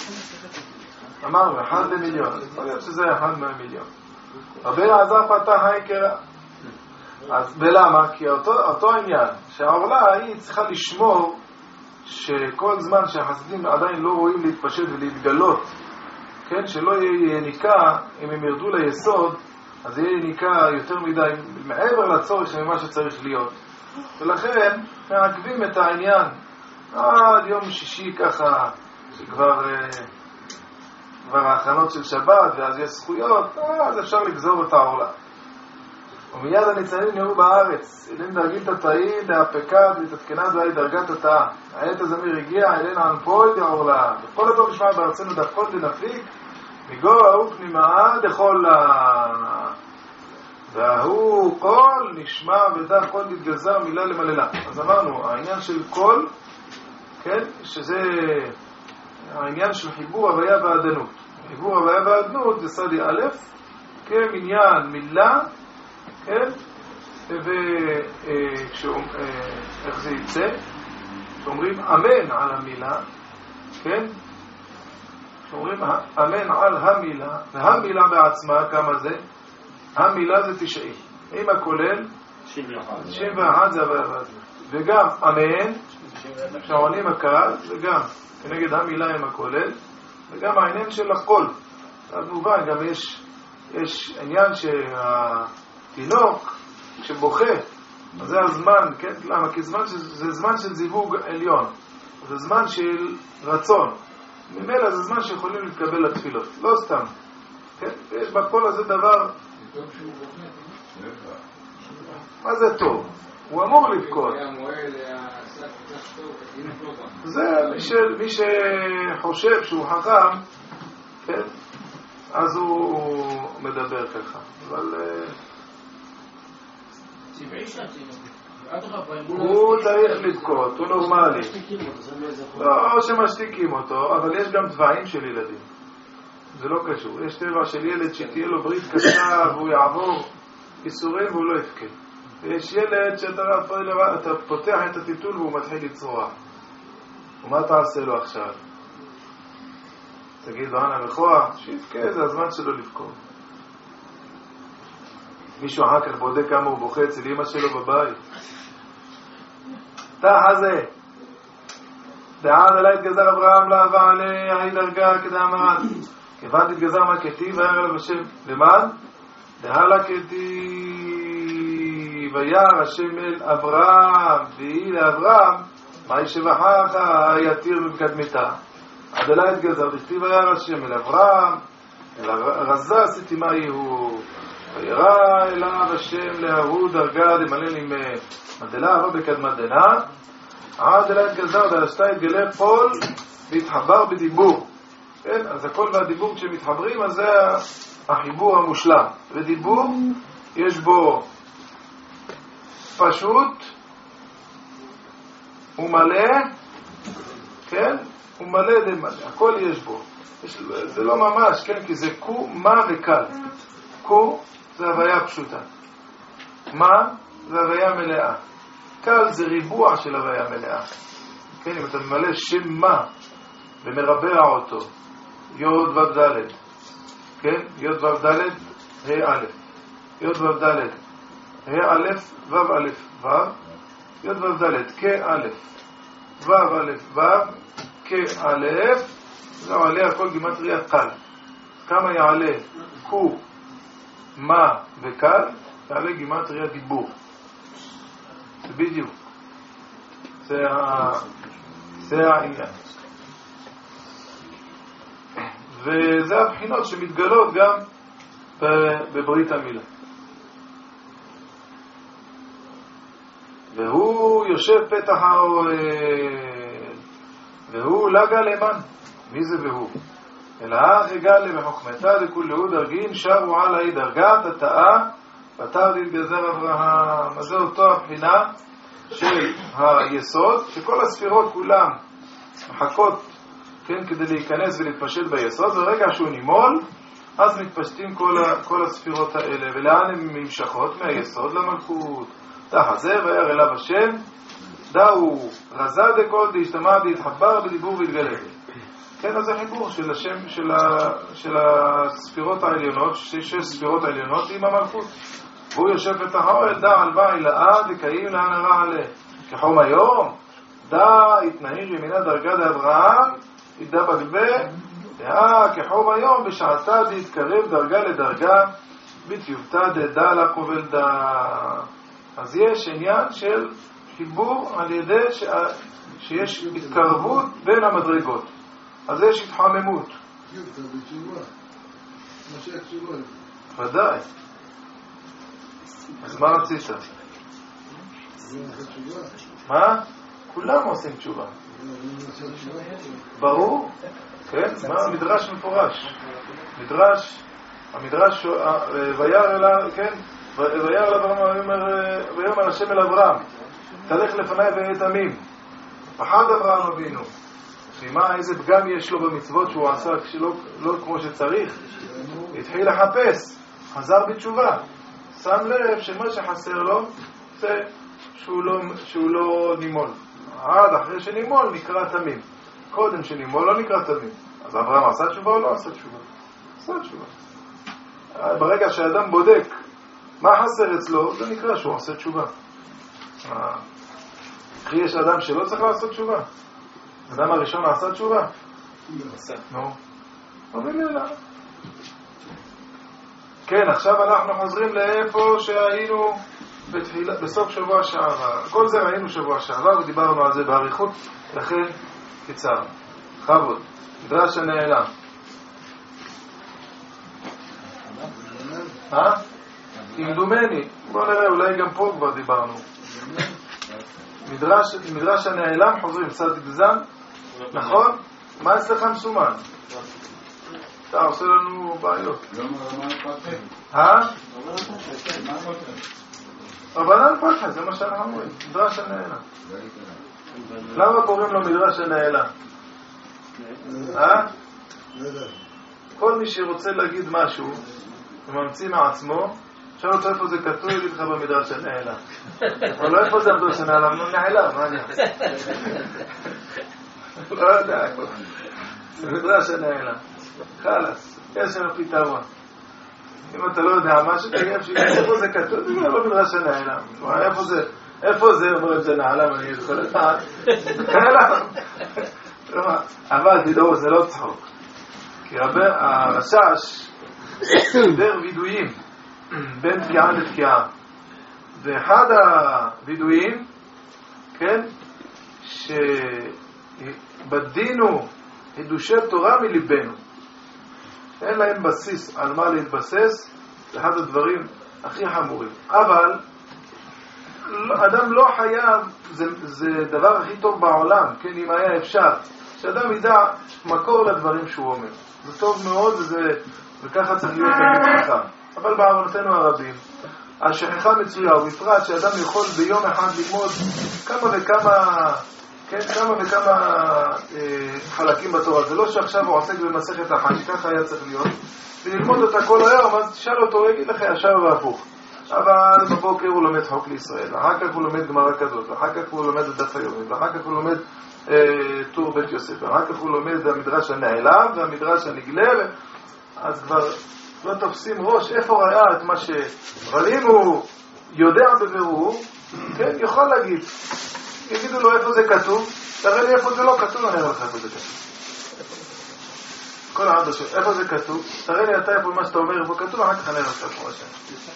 אמרנו 1 למיליון יכול להיות שזה 1 מהמיליון רבי אלעזר פתח העיקרה אז ולמה? כי אותו עניין שהעורלה היא צריכה לשמור שכל זמן שהחסדים עדיין לא רואים להתפשט ולהתגלות כן, שלא יהיה יניקה אם הם ירדו ליסוד אז יהיה יניקה יותר מדי מעבר לצורך ממה שצריך להיות ולכן מעכבים את העניין עד יום שישי ככה שכבר ההכנות של שבת ואז יש זכויות אז אפשר לגזור את העורלה ומיד הניצנים נראו בארץ אילן דרגים את התאים להפקת ולהתתקנת והיא דרגת התאה העת הזמיר הגיע אילן הענפוי דעורלה וכל הטוב נשמע בארצנו דפקות דנפיק מגור ההוא פנימה דכל והוא קול נשמע ודע קול תתגזר מילה למללה אז אמרנו העניין של קול כן שזה העניין של חיבור הוויה והעדנות חיבור הוויה והעדנות זה סדי א' כמניין מילה כן איך זה יצא שאומרים אמן על המילה כן שאומרים אמן על המילה והמילה בעצמה כמה זה המילה זה 90 עם הכולל 91 זה הוויה וגם אמן שעונים הקהל וגם כנגד המילה עם הכולל וגם העניין של הקול אז מובן גם יש עניין שהתינוק שבוכה אז זה הזמן כן למה? כי זה זמן של זיווג עליון זה זמן של רצון ממילא זה זמן שיכולים להתקבל לתפילות לא סתם כן? יש בקול הזה דבר מה זה טוב? הוא אמור לבכות זה מי שחושב שהוא חכם כן? אז הוא מדבר ככה אבל הוא צריך לבכות, הוא נורמלי לא שמשתיקים אותו אבל יש גם טבעים של ילדים זה לא קשור יש טבע של ילד שתהיה לו ברית קשה והוא יעבור איסורים והוא לא יפקד ויש ילד שאתה פותח את הטיטול והוא מתחיל לצרוח ומה תעשה לו עכשיו? תגיד לו אנא בכוח שיפקד זה הזמן שלו לבכות מישהו אחר כך בודק כמה הוא בוכה אצל אמא שלו בבית תחה זה דעד עלי התגזר אברהם לאהבה עליה היא דרגה כדאמרת כיוון תתגזר מהכתיב וירא אליו השם למען דהלה כתיב וירא השם אל אברהם והיא לאברהם מה ישבחך יתיר בקדמתה עד עלי התגזר וכתיב וירא השם אל אברהם אל רזה עשיתי מה יהוא וירא אליו השם להוא דרגה דמלל עם מדלה אבל בקדמת דנה עד אליי גזר דרשתה יתגלה פול והתחבר בדיבור. כן? אז הכל והדיבור כשמתחברים אז זה החיבור המושלם. ודיבור יש בו פשוט ומלא, כן? ומלא דמלא, הכל יש בו. זה לא ממש, כן? כי זה קו, מה וקל. קו זה הוויה פשוטה. מה זה הוויה מלאה. קל זה ריבוע של הוויה מלאה. כן? אם אתה ממלא שם מה ומרבע אותו, יוד ו' ד', כן? יוד ו' ד' ה' א', יוד ו' ד' ה' א' ו' א' ו', יוד ו' ד' כ' א' ו' א' ו' כ' א', זה עולה הכל גימטריה קל. כמה יעלה קו, מה וקל, יעלה גימטריה דיבור. זה בדיוק. זה העניין. וזה הבחינות שמתגלות גם בברית המילה. והוא יושב פתח האוהל, והוא לגה למן. מי זה והוא? אלא הגלה בחוכמתה לכולהו דרגין שרו עלי דרגת התאה פתר להתגזר אברהם. אז זה אותו הבחינה של היסוד, שכל הספירות כולם מחכות, כן, כדי להיכנס ולהתפשט ביסוד, ברגע שהוא נימול אז מתפשטים כל הספירות האלה. ולאן הן נמשכות? מהיסוד למלכות. תחזה וירא אליו השם דאו רזה דקול דהשתמע דהתחבר בדיבור והתגלה. כן, אז זה חיבור של השם של הספירות העליונות, שש ספירות העליונות עם המלכות. והוא יושב את האוהל דע על בעי לאה דקאים לאן הרע עלה. כחום היום דע התנהיר ימינה דרגה דאברהם ידע בגבה דעה כחום היום בשעתה דהתקרב דרגה לדרגה בתיובתא דדע לקובל דע. אז יש עניין של חיבור על ידי שיש התקרבות בין המדרגות. אז יש התחממות. תיובתא בתשובה. משיח תשובה. ודאי. אז מה רצית? מה? כולם עושים תשובה. ברור? כן? מה? מדרש מפורש. המדרש וירא אליו, כן? וירא אליו ויאמר השם אל אברהם תלך לפניי והיה תמים. פחד אברהם אבינו. מה, איזה פגם יש לו במצוות שהוא עשה לא כמו שצריך? התחיל לחפש, חזר בתשובה, שם לב שמה שחסר לו זה שהוא לא נימול. עד אחרי שנימול נקרא תמים. קודם שנימול לא נקרא תמים. אז אברהם עשה תשובה או לא עשה תשובה? עשה תשובה. ברגע שהאדם בודק מה חסר אצלו, זה נקרא שהוא עושה תשובה. אחי, יש אדם שלא צריך לעשות תשובה? האדם הראשון עשה תשובה? נו. אבל לא. כן, עכשיו אנחנו חוזרים לאיפה שהיינו בסוף שבוע שעבר. כל זה ראינו שבוע שעבר ודיברנו על זה בעריכות, לכן קיצר. חבוד, מדרש הנעלם. כמדומני, בוא נראה, אולי גם פה כבר דיברנו. מדרש הנעלם חוזרים, קצת גזם, נכון? מה אצלך מסומן? אתה עושה לנו בעיות. רבנן פתחה, זה מה שאנחנו אומרים, מדרש הנעלם. למה קוראים לו מדרש הנעלם? כל מי שרוצה להגיד משהו וממציא מעצמו, עכשיו רוצה איפה זה כתוב, יגיד לך במדרש הנעלם. אבל לא איפה זה המדרש הנעלם, לא נעלם, מה אני עושה? לא יודע איפה. זה מדרש הנעלם. חלס, יש לנו פתרון. אם אתה לא יודע משהו, תגיד איפה זה כתוב, זה לא מדרש הנעלם. איפה זה אומר את זה נעלם, אני יכול לדעת. נעלם. אבל תדעו, זה לא צחוק. כי הרשש דר וידויים בין תקיעה לתקיעה. ואחד הוידויים, כן, שבדינו חידושי תורה מליבנו. אין להם בסיס על מה להתבסס, זה אחד הדברים הכי חמורים. אבל אדם לא חייב, זה דבר הכי טוב בעולם, כן, אם היה אפשר, שאדם ידע מקור לדברים שהוא אומר. זה טוב מאוד, וככה צריך להיות תמיד חכם. אבל בעוונותינו הרבים, השכחה מצויה, ובפרט שאדם יכול ביום אחד ללמוד כמה וכמה חלקים בתורה. זה לא שעכשיו הוא עוסק במסכת החג, ככה היה צריך להיות, וללמוד אותה כל היום, אז תשאל אותו, הוא יגיד לך ישר והפוך. אבל בבוקר הוא לומד חוק לישראל, אחר כך הוא לומד גמרא כזאת, אחר כך הוא לומד את דף היומי, ואחר כך הוא לומד טור בית יוסף, ואחר כך הוא לומד המדרש הנעלם והמדרש הנגלה, אז כבר לא תופסים ראש איפה ראה את מה אבל אם הוא יודע בבירור, כן, יכול להגיד, יגידו לו איפה זה כתוב, תראה לי איפה זה לא כתוב, אני אראה לך איפה זה כתוב. כל העד השם, איפה זה כתוב? תראה לי אתה איפה מה שאתה אומר, איפה כתוב, אחר כך אני אראה לך איפה השם.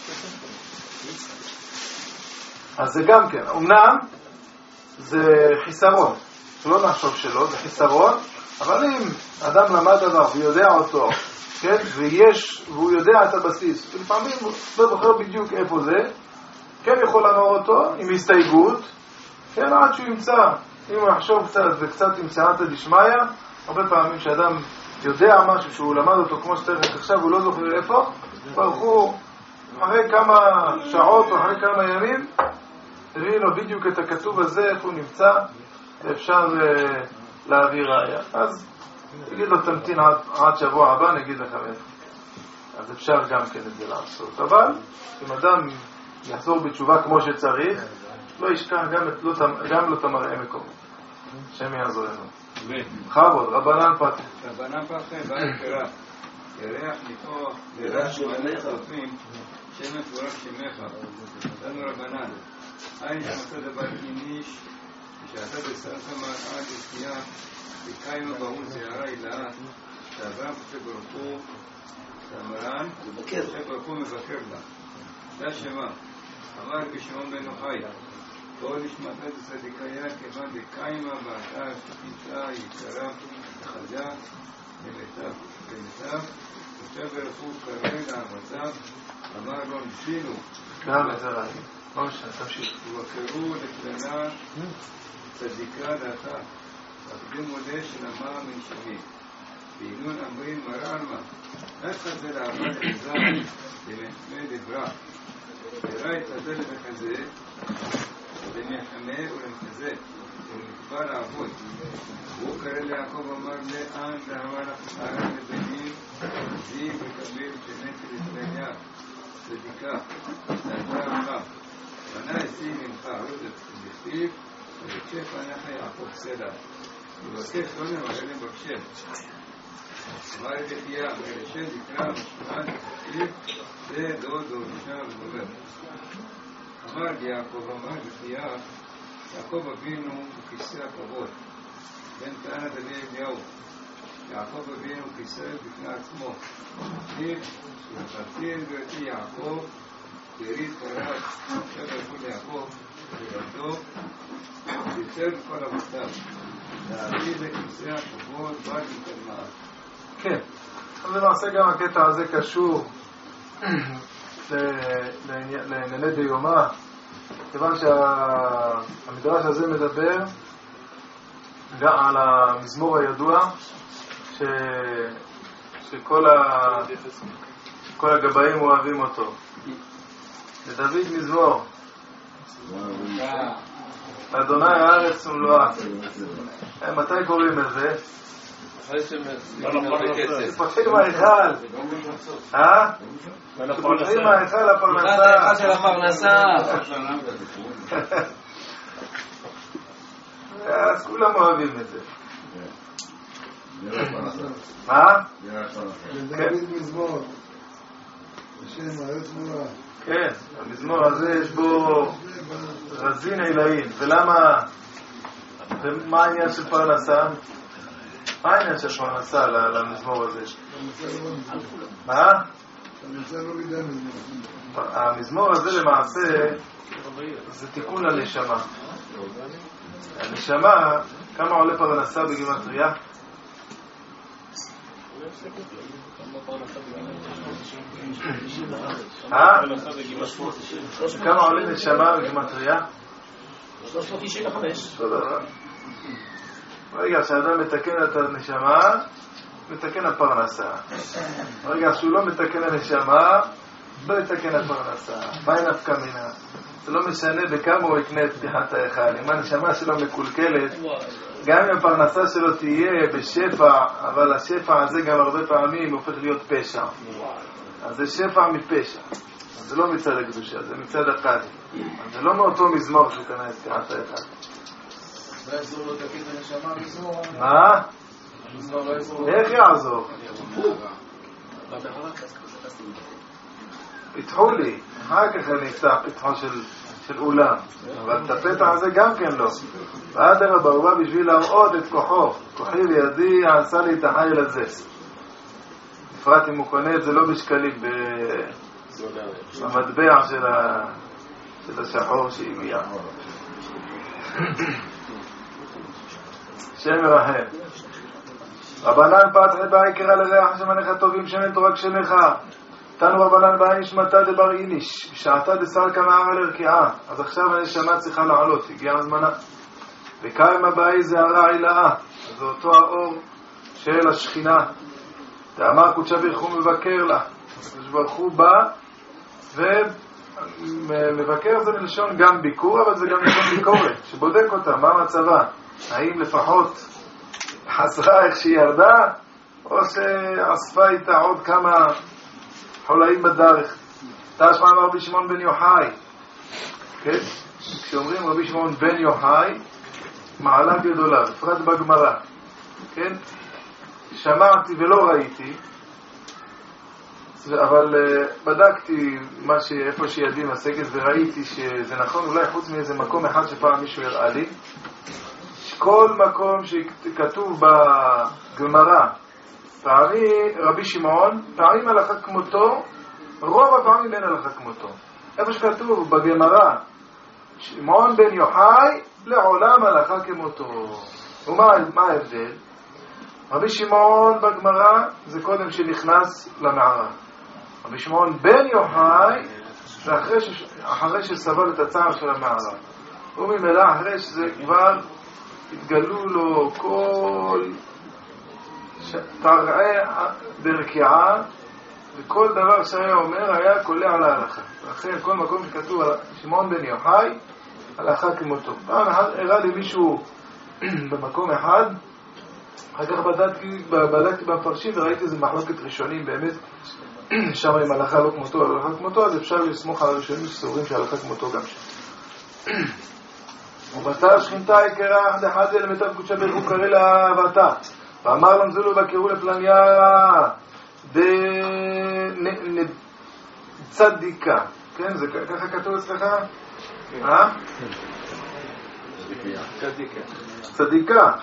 אז זה גם כן, אמנם זה חיסרון, שלא נחשוב שלא, זה חיסרון, אבל אם אדם למד דבר ויודע אותו, כן, והוא יודע את הבסיס, ולפעמים הוא לא זוכר בדיוק איפה זה, כן יכול לומר אותו עם הסתייגות, כן, עד שהוא ימצא, אם הוא יחשוב קצת וקצת עם סייעתא דשמיא, הרבה פעמים שאדם יודע משהו שהוא למד אותו כמו שצריך, עכשיו הוא לא זוכר איפה, ברחו אחרי כמה שעות או אחרי כמה ימים, תראי לו בדיוק את הכתוב הזה, איפה הוא נמצא, ואפשר להעביר ראיה. אז תגיד לו תמתין עד שבוע הבא, נגיד לך איפה. אז אפשר גם כן את זה לעשות. אבל אם אדם יחזור בתשובה כמו שצריך, לא ישכח גם לא תמראה מקום. השם יעזור לנו. בכבוד, רבנן פתח. רבנן פתח, בעל קרא. ירח מתוך ירח שמנה חרפים, שמן תבורך שמך. תנו רבנן. אין שמצא דבר איניש, ושאתה בסרתם עד לסקייה, וקיימה בהול זערה אילת, שאברהם חושב ברוכו, שאמרן, חושב ברוכו מבקר לה. זה שמה. אמר בשמעון בן יוחאי, כל נשמתה צדיקיה כיוון דקיימה באתר שתמצא יקרה וחזה במיטב חושב ברוכו קרא לעבדיו, אמר לו נשינו. גם את זה ראי. תמשיך. ובקרו לכללה צדיקה דעתה, וקדים מודה שנאמר מנשמי. בעינון אמרים מראה על מה? איך חזה לעבד עזר למחמא דברה? יראה את הזה למחזה, למחמא ולמחזה, ולמקבר לעבוד. והוא קרא ליעקב אמר לאן דהמה לך חרם לבנים, זיו וקבל שנתי לפניה, צדיקה, דעתה אמרה. פנה אסי ממך ערוד לכתיב, ובקשף ענך יעקב סלע. ובקש לא נמראה לבקשף. אמר את יחיה, מרשת יקרא משמעת לכתיב, זה דוד ורשע ודובר. אמר יעקב, אמר יחיה, יעקב אבינו בכיסא הכבוד. בן תענה דבי אליהו. יעקב אבינו כיסא בפני עצמו. כתיב, וחתין גרתי יעקב, יריד קראת, שבר כל יעקב, ובתו, ויצר כל אבותיו. להביא לכיסא הכבוד, בא להתקדמה. כן, אז למעשה גם הקטע הזה קשור לענייני דיומא, כיוון שהמדרש הזה מדבר גם על המזמור הידוע, שכל הגבאים אוהבים אותו. לדוד מזמור, אדוני הארץ ומלואה. מתי קוראים את זה? פותחים מההיכל. פותחים מההיכל הפרנסה. של הפרנסה. אז כולם אוהבים את זה. מה? דוד מזמור. השם הארץ מולאה. כן, המזמור הזה יש בו רזין עילאין. ולמה? מה העניין של פרנסה? מה העניין של פרנסה למזמור הזה? מה? המזמור הזה למעשה זה תיקון לנשמה. הנשמה, כמה עולה פרנסה בגימטריה? כמה עולים נשמה בגימטריה? 395. רגע שאדם מתקן את הנשמה, מתקן הפרנסה. רגע שהוא לא מתקן הנשמה, לא יתקן הפרנסה. מה אין נפקא מינה? זה לא משנה בכמה הוא יקנה את פתיחת ההיכל. אם הנשמה שלו מקולקלת, גם אם הפרנסה שלו תהיה בשפע, אבל השפע הזה גם הרבה פעמים הופך להיות פשע. אז זה שפע מפשע. אז זה לא מצד הקדושה, זה מצד הקדוש. אז זה לא מאותו מזמור שהוא קנה את פתיחת ההיכל. לא יעזור לו תקין בנשמה מזמור? מה? איך יעזור? פיתחו לי, אחר כך אני אפתח פיתחו של אולם, אבל את הפתח הזה גם כן לא. ואדרבה, הוא בא בשביל להראות את כוחו, כוחי וידי עשה לי את החיל הזה. בפרט אם הוא קונה את זה לא בשקלים, במטבע של השחור שהגיע. שם מרחם. רבנן פתחי באי קרא לריח שמניך טובים שמן תורה כשמך. תנו רבנן באי נשמתה דבר איניש בשעתה דסלקה מערה לרקיעה. אז עכשיו הנשמה צריכה לעלות, הגיעה הזמנה. וקיים הבאי זה הרע עילאה, זה אותו האור של השכינה. תאמר קודשה ברכו מבקר לה, שברכו בא ומבקר זה מלשון גם ביקור, אבל זה גם מלשון ביקורת שבודק אותה, מה מצבה, האם לפחות חסרה איך שהיא ירדה או שאספה איתה עוד כמה חולאים בדרך. תשמע רבי שמעון בן יוחאי, כן? כשאומרים רבי שמעון בן יוחאי מעלה גדולה, בפרט בגמרא, כן? שמעתי ולא ראיתי, אבל בדקתי איפה שידי משגת וראיתי שזה נכון, אולי חוץ מאיזה מקום אחד שפעם מישהו הראה לי, כל מקום שכתוב בגמרא פעמי רבי שמעון, פעמים הלכה כמותו, רוב הפעמים אין הלכה כמותו. איפה שכתוב בגמרא שמעון בן יוחאי לעולם הלכה כמותו. ומה ההבדל? רבי שמעון בגמרא זה קודם שנכנס למערה. רבי שמעון בן יוחאי זה אחרי שסבל את הצער של המערה. וממילא אחרי שזה כבר התגלו לו כל תרעי ברקיעה, וכל דבר שהיה אומר היה קולע על ההלכה. לכן כל מקום שכתוב על שמעון בן יוחאי הלכה כמותו. פעם הראה לי מישהו במקום אחד, אחר כך בדקתי בפרשים וראיתי איזה מחלוקת ראשונים באמת, שם אם הלכה לא כמותו או הלכה כמותו, אז אפשר לסמוך על הראשונים שסוברים שהלכה כמותו גם שם. ובתה שכינתה יקרה דחד למיטב קודשה ברכו קרא להבתה, ואמר למזולו בקירו לפלניה צדיקה. כן, זה ככה כתוב אצלך? צדיקה.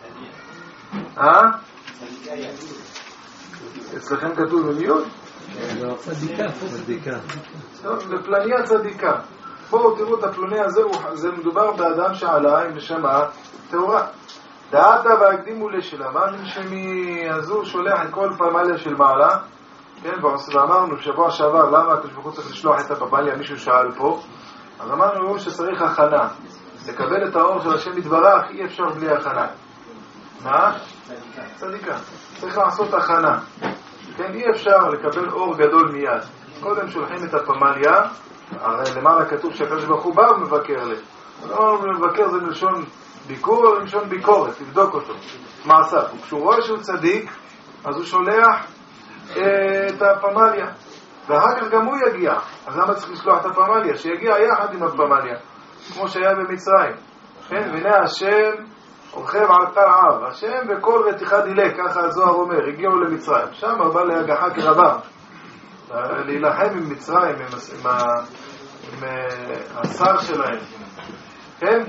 אצלכם כתוב במיון? צדיקה. לפלניה צדיקה. בואו תראו את הפלוני הזה, זה מדובר באדם שעלה עם נשמה טהורה. דעתה והקדימו לשלמה, שמהזו שולח את כל פמליה של מעלה, כן, ואמרנו שבוע שעבר למה הקדוש צריך לשלוח את הפמליה, מישהו שאל פה, אז אמרנו שצריך הכנה, לקבל את האור של השם יתברך אי אפשר בלי הכנה. מה? צדיקה. צריך לעשות הכנה, כן, אי אפשר לקבל אור גדול מיד. קודם שולחים את הפמליה, הרי למעלה כתוב שהקדוש ברוך הוא בא ומבקר לי. מבקר זה מלשון ביקור או מלשון ביקורת, תבדוק אותו, מעשיו. וכשהוא רואה שהוא צדיק, אז הוא שולח את הפמליה, ואחר כך גם הוא יגיע. אז למה צריך לשלוח את הפמליה? שיגיע יחד עם הפמליה, כמו שהיה במצרים. כן, והנה השם רוכב על קרעיו, השם וכל רתיחה דילה, ככה הזוהר אומר, הגיעו למצרים. שם בא להגחה כרבה, להילחם עם מצרים, עם השר שלהם, כן?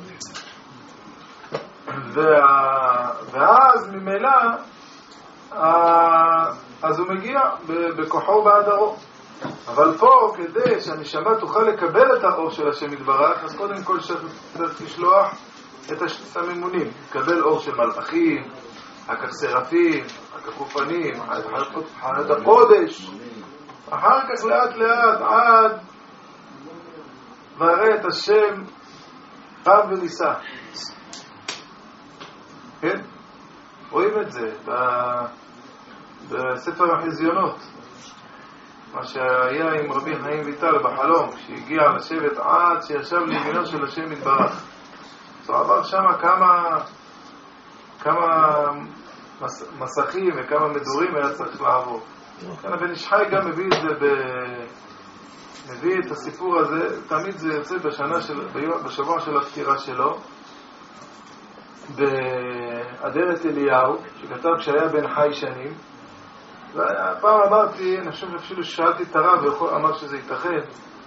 ואז ממילא אז הוא מגיע בכוחו בהדרו. אבל פה כדי שהנשמה תוכל לקבל את האור של השם יתברך, אז קודם כל צריך לשלוח את הסממונים, לקבל אור של מלאכים, אחר כך סרפים, אחר כך אופנים, חנות הקודש, אחר כך לאט לאט עד והראה את השם רב וניסה. כן? רואים את זה בספר החזיונות, מה שהיה עם רבי חיים ויטל בחלום, שהגיע לשבת עד שישב לימינו של השם יתברך. אז הוא עבר שם כמה מסכים וכמה מדורים היה צריך לעבור. כן, הבן איש חי גם מביא את הסיפור הזה, תמיד זה יוצא בשבוע של הפטירה שלו, באדרת אליהו, שכתב כשהיה בן חי שנים. והפעם אמרתי, אני חושב אפילו ששאלתי את הרב, והוא אמר שזה ייתכן,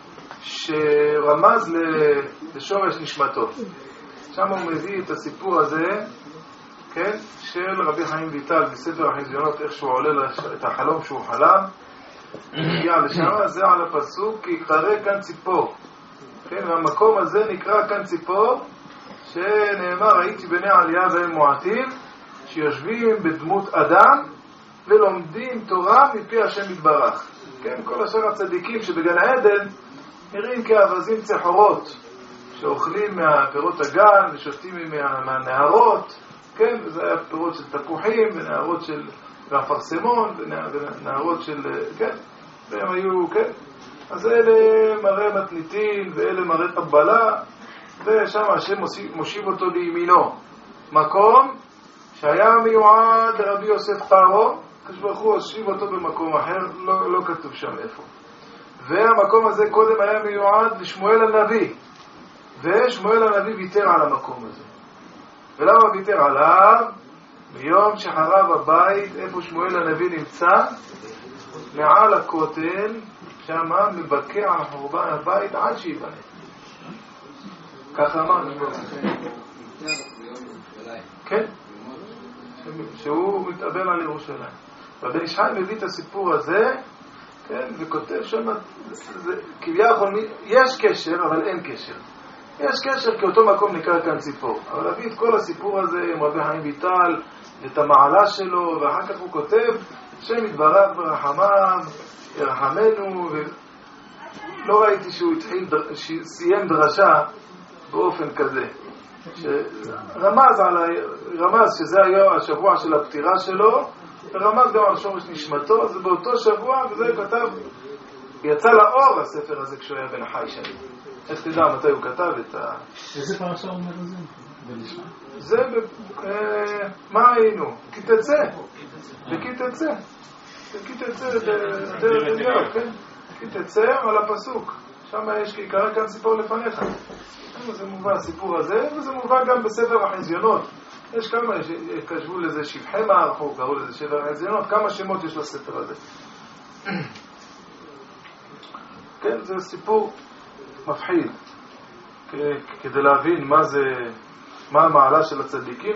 שרמז לשורש נשמתו. שם הוא מביא את הסיפור הזה, כן, של רבי חיים ויטל בספר החזיונות, איך שהוא עולה את החלום שהוא חלם, הגיע לשם, זה על הפסוק, כי יקרא כאן ציפור. כן, והמקום הזה נקרא כאן ציפור, שנאמר, הייתי בני עלייה והם מועטים, שיושבים בדמות אדם, ולומדים תורה מפי השם יתברך. כן, כל השאר הצדיקים שבגן העדן נראים כאווזים צחורות, שאוכלים מהפירות הגן ושותים מהנהרות, כן, וזה היה פירות של תפוחים ונהרות של אפרסמון ונהרות של, כן, והם היו, כן, אז אלה מראה מתניתין ואלה מראה טבלה, ושם השם מושיב אותו לימינו, מקום שהיה מיועד לרבי יוסף פארו, כשברחו הושיב אותו במקום אחר, לא כתוב שם איפה. והמקום הזה קודם היה מיועד לשמואל הנביא, ושמואל הנביא ויתר על המקום הזה. ולמה ויתר עליו? ביום שחרב הבית, איפה שמואל הנביא נמצא, מעל הכותל, שם מבקע על חורבן הבית עד שיבנה. ככה אמרנו. כן? שהוא מתאבל על ירושלים. והבן איש חי מביא את הסיפור הזה, כן, וכותב שם, כביכול, יש קשר, אבל אין קשר. יש קשר כי אותו מקום נקרא כאן ציפור. אבל להביא את כל הסיפור הזה עם רבי חיים ויטל, את המעלה שלו, ואחר כך הוא כותב, שם יתברך ברחמיו, ירחמנו, ולא ראיתי שהוא סיים דרשה באופן כזה. רמז שזה היה השבוע של הפטירה שלו, ורמז גם על שורש נשמתו, זה באותו שבוע, וזה כתב, יצא לאור הספר הזה כשהוא היה בן חי שנים. איך תדע מתי הוא כתב את איזה פרשה אומר את זה? זה, מה היינו? כי תצא. כי תצא על הפסוק. שם יש כי יקרא כאן ציפור לפניך. זה מובא הסיפור הזה, וזה מובא גם בספר החזיונות. יש כמה, קשבו לזה שבחי מערכו, קראו לזה ספר החזיונות, כמה שמות יש לספר הזה. כן, זה סיפור מפחיד, כדי להבין מה המעלה של הצדיקים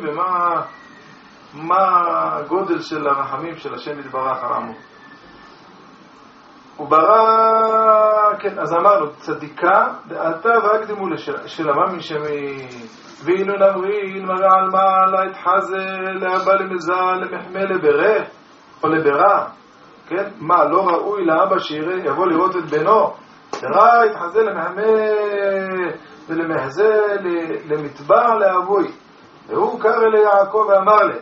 ומה הגודל של הרחמים של השם יתברך על עמו. הוא ברא, כן, אז אמרנו, צדיקה, דעתה והקדימו לשלמה משמי, ואינו נמרין מראה על מעלה התחזה לאבא למזל למחמא לברך או לברע, כן? מה, לא ראוי לאבא שיבוא לראות את בנו? דרע התחזה למחמא ולמחזה למטבע לאבוי. והוא קרא ליעקב ואמר לה,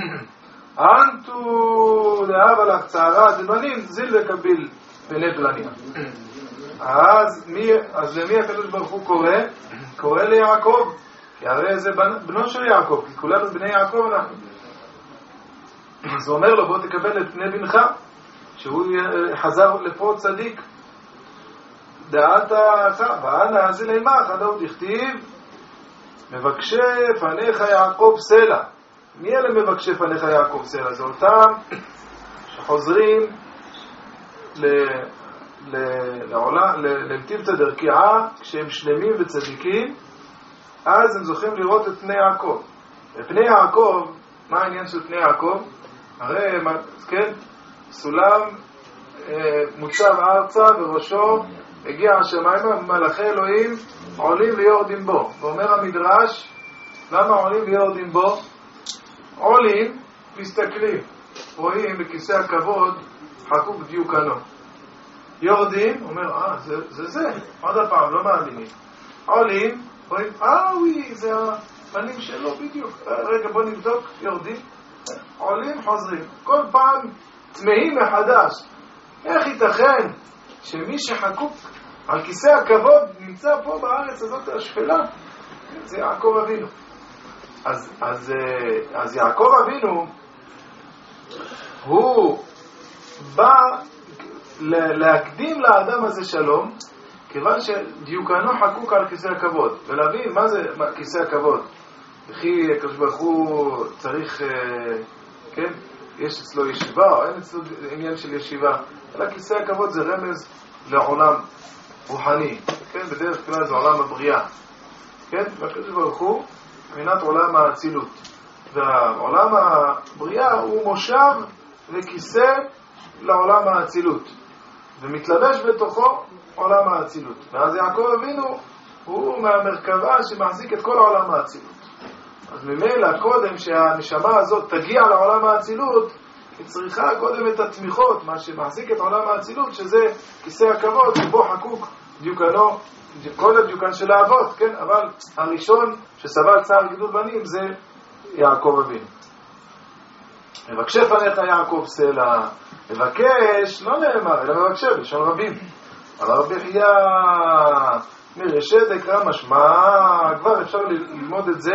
אנטו לאבא לך צערה דמנים זיל וקביל בני פלניה. אז למי הקדוש ברוך הוא קורא ליעקב? כי הרי זה בנו של יעקב, כי כולנו בני יעקב אנחנו. אז הוא אומר לו, בוא תקבל את פני בנך, שהוא חזר לפה צדיק. דעתה אחת, ואנה הזיל אימך, עד עוד הכתיב, מבקשי פניך יעקב סלע. מי אלה מבקשי פניך יעקב סלע? זה אותם שחוזרים למטיבתא דרכיעה, כשהם שלמים וצדיקים, אז הם זוכים לראות את פני יעקב. פני יעקב, מה העניין של פני יעקב? הרי, כן, סולם מוצב ארצה וראשו הגיע השמיימה, מלאכי אלוהים עולים ויורדים בו. ואומר המדרש, למה עולים ויורדים בו? עולים מסתכלים, רואים בכיסא הכבוד חקוק דיוקנו. יורדים, אומר, זה, עוד הפעם, לא מאמינים. עולים, רואים, וואי, זה הפנים שלו בדיוק. רגע, בוא נבדוק, יורדים, עולים, חוזרים. כל פעם תמהים מחדש. איך ייתכן שמי שחקוק על כיסא הכבוד נמצא פה בארץ הזאת השפלה? זה יעקב אבינו. אז יעקב אבינו הוא בא להקדים לאדם הזה שלום, כיוון שדיוקנו חקוק על כיסא הכבוד. ולהבין מה זה כיסא הכבוד. וכי הקדוש ברוך הוא צריך, כן, יש אצלו ישיבה או אין אצלו עניין של ישיבה, אלא כיסא הכבוד זה רמז לעולם רוחני, כן, בדרך כלל זה עולם הבריאה, כן, והקדוש ברוך הוא מבחינת עולם האצילות, והעולם הבריאה הוא מושב וכיסא לעולם האצילות, ומתלבש בתוכו עולם האצילות. ואז יעקב אבינו הוא מהמרכבה שמחזיק את כל העולם האצילות. אז ממילא קודם שהנשמה הזאת תגיע לעולם האצילות, היא צריכה קודם את התמיכות, מה שמחזיק את עולם האצילות, שזה כיסא הכבוד, שבו חקוק דיוקנו, כל הדיוקן של האבות, כן? אבל הראשון שסבל צער גידול בנים זה יעקב אבינו. מבקשי פניך יעקב סלע, מבקש, לא נאמר, אלא מבקשי, בלשון רבים. אבל רבי חייא מרשת אקרא משמע, כבר אפשר ללמוד את זה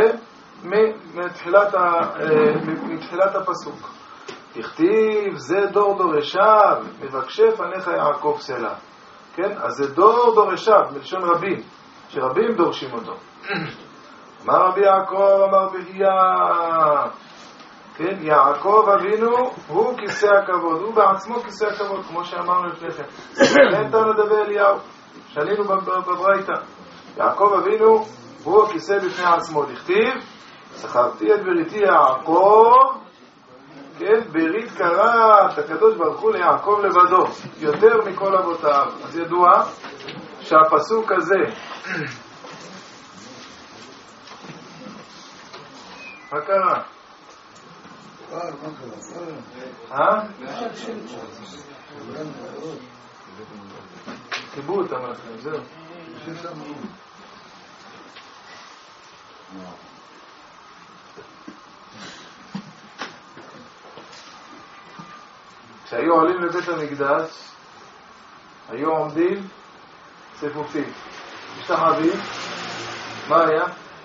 מתחילת הפסוק. תכתיב, זה דור דורשיו, מבקשי פניך יעקב סלע. כן? אז זה דור דורשיו, מלשון רבים, שרבים דורשים אותו. אמר רבי יעקב, אמר בחייא, כן? יעקב אבינו הוא כיסא הכבוד, הוא בעצמו כיסא הכבוד, כמו שאמרנו לפניכם. אין תנו דבי אליהו, שנינו בברייתא. יעקב אבינו הוא הכיסא בפני עצמו. תכתיב, זכרתי את בריתי יעקב, כן, ברית קראת הקדוש ברוך הוא ליעקב לבדו, יותר מכל אבותיו. אז ידוע שהפסוק הזה, מה קרה? חיבו אותם לכם, זהו. כשהיו עולים לבית המקדש, היו עומדים צפופים. משתחווים, מה היה?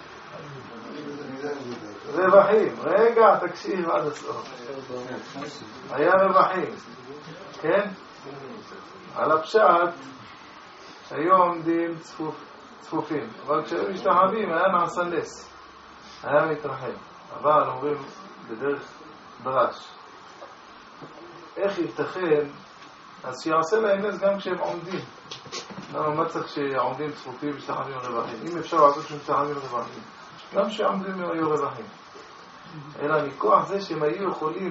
רווחים. רגע, תקשיב עד הסוף. היה רווחים. כן? על הפשט היו עומדים צפופים. אבל כשהיו משתחווים היה נעשה נס. היה מתרחב. אבל אומרים בדרך דרש. איך ייתכן? אז שיעשה להם נס גם כשהם עומדים. מה צריך שעומדים צפופים משתחווים רווחים? אם אפשר לעשות שמשתחווים רווחים. גם שעומדים היו רווחים. אלא מכוח זה שהם היו יכולים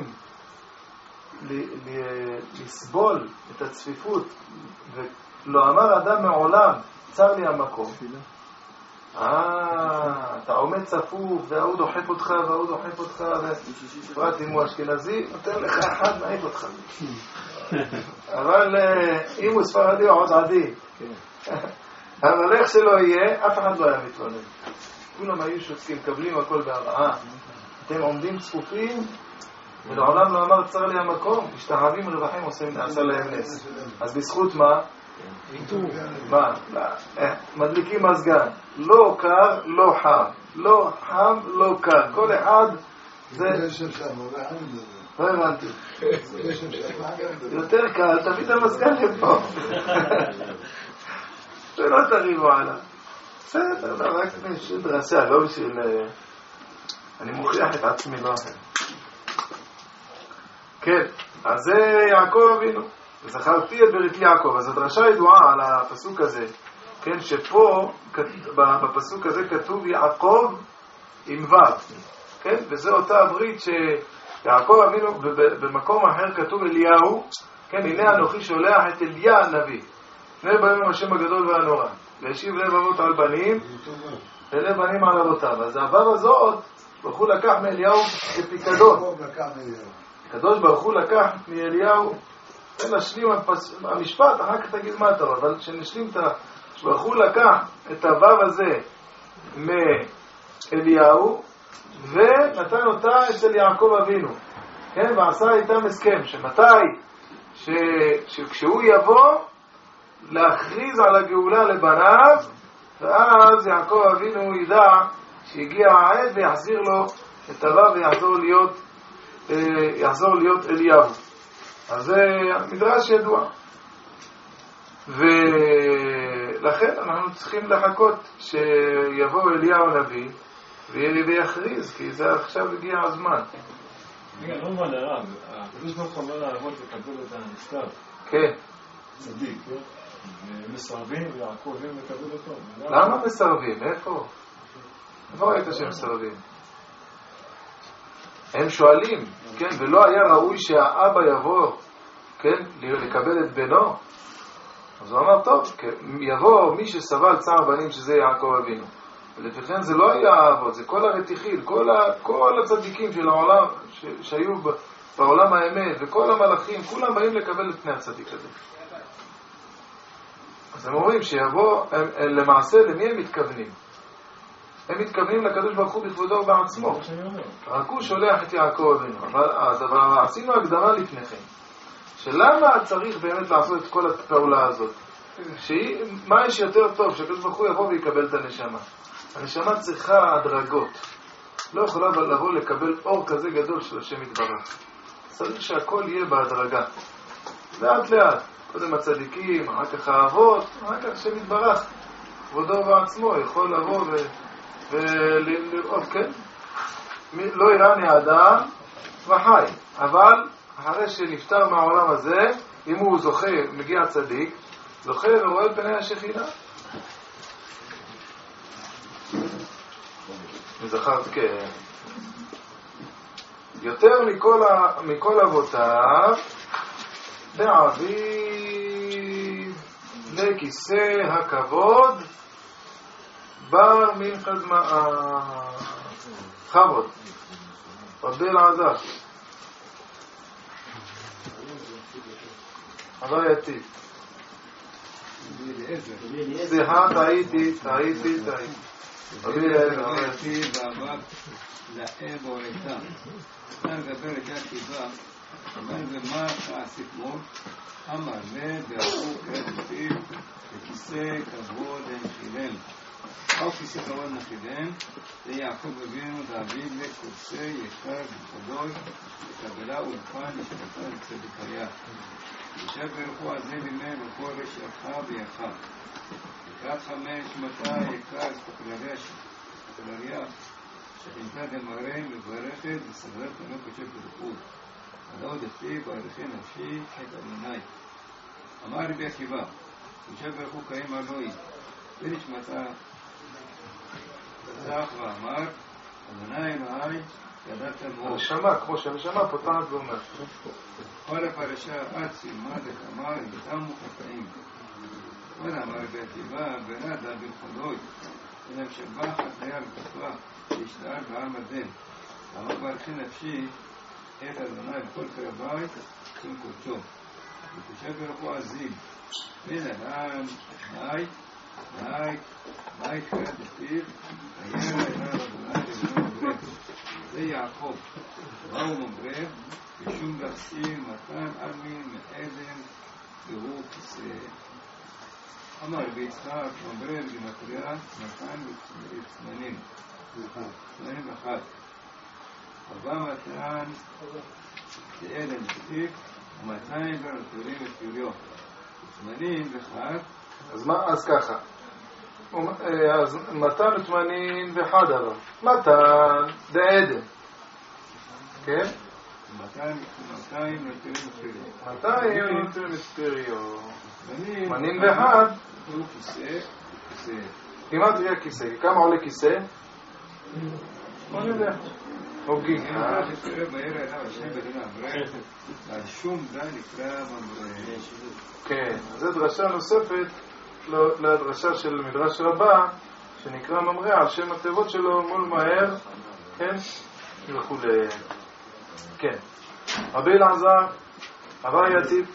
לסבול את הצפיפות, ולא אמר אדם מעולם, צר לי המקום. אתה עומד צפוף, והוא דוחף אותך, והוא דוחף אותך, ופרט אם הוא אשכנזי, נותן לך אחד מעיף אותך. אבל אם הוא ספרדי הוא עוד עדי. אבל איך שלא יהיה, אף אחד לא היה מתלונן. כולם היו שותקים, קבלים הכל בהרעה. אתם עומדים צפופים, ולעולם לא אמר צר לי המקום, משתחווים רווחים עשה להם נס. אז בזכות מה? מה? מדליקים מזגן. לא קר, לא חם. לא חם, לא קר. כל אחד זה... לא הבנתי. יותר קל, תביא את המזגן לפה. ולא תריבו עליו. בסדר, רק בשביל דרסה, לא בשביל... אני מוכיח את עצמי, לא אחר. כן, אז זה יעקב אבינו. זכרתי את בריתי יעקב. אז הדרשה ידועה על הפסוק הזה, כן, שפה, בפסוק הזה כתוב יעקב עם ו', כן, וזה אותה הברית שיעקב אבינו, במקום אחר כתוב אליהו, כן, הנה אנוכי שולח את אליה הנביא. לפני באים השם הגדול והנורא. והשיב לב אבות על בנים, ולב בנים על אבותיו. אז הוו הזאת ברוך הוא לקח מאליהו כפיקדון. יעקב לקח מאליהו. הקדוש ברוך הוא לקח מאליהו, נשלים המשפט, אחר כך תגיד מה אתה, אבל שנשלים את ברוך הוא לקח את הוו הזה מאליהו, ונתן אותה אצל יעקב אבינו. כן, ועשה איתם הסכם, שכשהוא יבוא, להכריז על הגאולה לבניו, ואז יעקב אבינו ידע שהגיע העת ויחזיר לו את הוו ויחזור להיות אליהו. אז זה מדרש ידוע. ולכן אנחנו צריכים לחכות שיבוא אליהו הנביא ויכריז, כי זה עכשיו הגיע הזמן. רגע, לא מובן הרב, הקדוש ברוך הוא אומר לעבוד לקבל את המכתב. כן. צדיק, מסרבים ויעקב אבינו לקבל אותו. למה מסרבים? איפה? איפה ראית שהם מסרבים? הם שואלים, כן, ולא היה ראוי שהאבא יבוא, כן, לקבל את בנו? אז הוא אמר, טוב, יבוא מי שסבל צער בנים שזה יעקב אבינו. ולכן זה לא היה האבות, זה כל הרתיחים, כל הצדיקים של העולם, שהיו בעולם האמת, וכל המלאכים, כולם באים לקבל את פני הצדיק הזה. אז הם אומרים שיבוא, למעשה, למי הם מתכוונים? הם מתכוונים לקדוש ברוך הוא בכבודו ובעצמו. רק הוא שולח את יעקב אבינו. אבל עשינו הקדמה לפניכם. שלמה צריך באמת לעשות את כל הפעולה הזאת? מה יש יותר טוב? שהקדוש ברוך הוא יבוא ויקבל את הנשמה. הנשמה צריכה הדרגות. לא יכולה לבוא לקבל אור כזה גדול של השם יתברך. צריך שהכל יהיה בהדרגה. לאט לאט. קודם הצדיקים, אחר כך האבות, אחר כך השם יתברך. כבודו ובעצמו יכול לבוא ולראות, כן? לא יראני האדם וחי. אבל אחרי שנפטר מהעולם הזה, אם הוא זוכה, מגיע צדיק, זוכה ורואה את פני השכינה. זכרת, כן. יותר מכל אבותיו, באביב לכיסא הכבוד, בר מנחת חבוד, רבי אלעזר. אבל יתיב. סליחה, טעיתי. רבי אלעזר. ואבק לאב הוריתם. כאן גבר את הקיבה, אומר ומה הסיפור? אמר ובעבור כרטיב וכיסא כבוד הנחידן. או כיסא כבוד הנחידן, זה יעקב אבינו דוד לקורסי יקר וחדוי, וקבלה ולפן לשפטה לצדקיה. יושב ברחו הזה בימי בכל רשתך ויחד. לקראת 5 מתי יקר ספקלריה, שחינתה דמרי מברכת וסברת פנו קודשי פרחות. עדו דתי בערכי נפשי את אדוני. אמר רבי עקיבא, יושב ברחו קיים אלוהי, ונשמתה פתח ואמר, אדוני אלוהי ידעת מאוד. הנשמה, כמו שהנשמה פותחת ואומרת. כל הפרשה עד סימן דקאמר יתמו חטאים. ואמר רבי עקיבא, בנדה בלחודוי, אלא שבח חטאי על כתבה, להשתער בעם הדין. אמר בערכי נפשי, את אדוני בכל קרבי, שם קודשו. וקודשי ברחו עזים, מן אדם, נאי קראת דתיו, הירא אליו אדוני לבנו מברב. זה יעקב, באו מברב, ושום גרסים מתן עלמין מעדן, והוא כיסא. אמר ביצחק, מברב גמטריה, מתן וצמנים. 81. ארבע מתן תאלן דתיו, ומתיים ברנטורים את פיריו. 81. אז ככה. אז מתן ותמנין וחד אבל. מתן דעדן. כן? 200 נותרים את פיריו. 200 נותרים את פיריו. תמנין וחד. הוא כיסא. כמעט יהיה כיסא. כמה עולה כיסא? 81. הוגים. בעיר אליו השם בדין המברב, על שום די נקרא ממברב. כן, אז זו דרשה נוספת לדרשה של מדרש רבה, שנקרא ממרא על שם התיבות שלו מול מהר כן? ילכו כן. רבי אלעזר, הווי יתיב,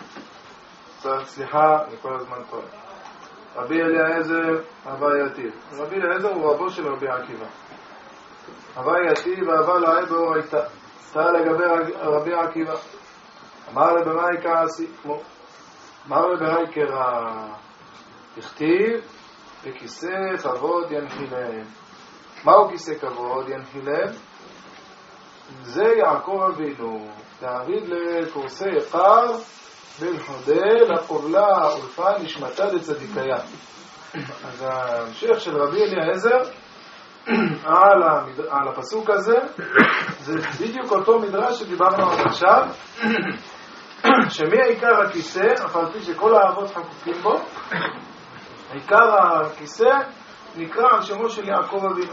סליחה, אני כל הזמן טועה. רבי אליעזר, הווי יתיב. רבי אליעזר הוא רבו של רבי עקיבא. הווי יתיב והווה לעי באור הייתה. סתר לגבי רבי עקיבא. אמר לבמאי כעסי, כמו. אמר לבמאי קרא. תכתיב, בכיסא כבוד ינחילם. מהו כיסא כבוד ינחילם? זה יעקב אבינו. דוד לקורסי יקר בלחודה לקובלה ולפה נשמתה לצדיקיה. אז ההמשך של רבי אליעזר על הפסוק הזה זה בדיוק אותו מדרש שדיברנו עד עכשיו, שמי העיקר הכיסא, אף על פי שכל האבות חקוקים בו, עיקר הכיסא נקרא על שמו של יעקב אבינו.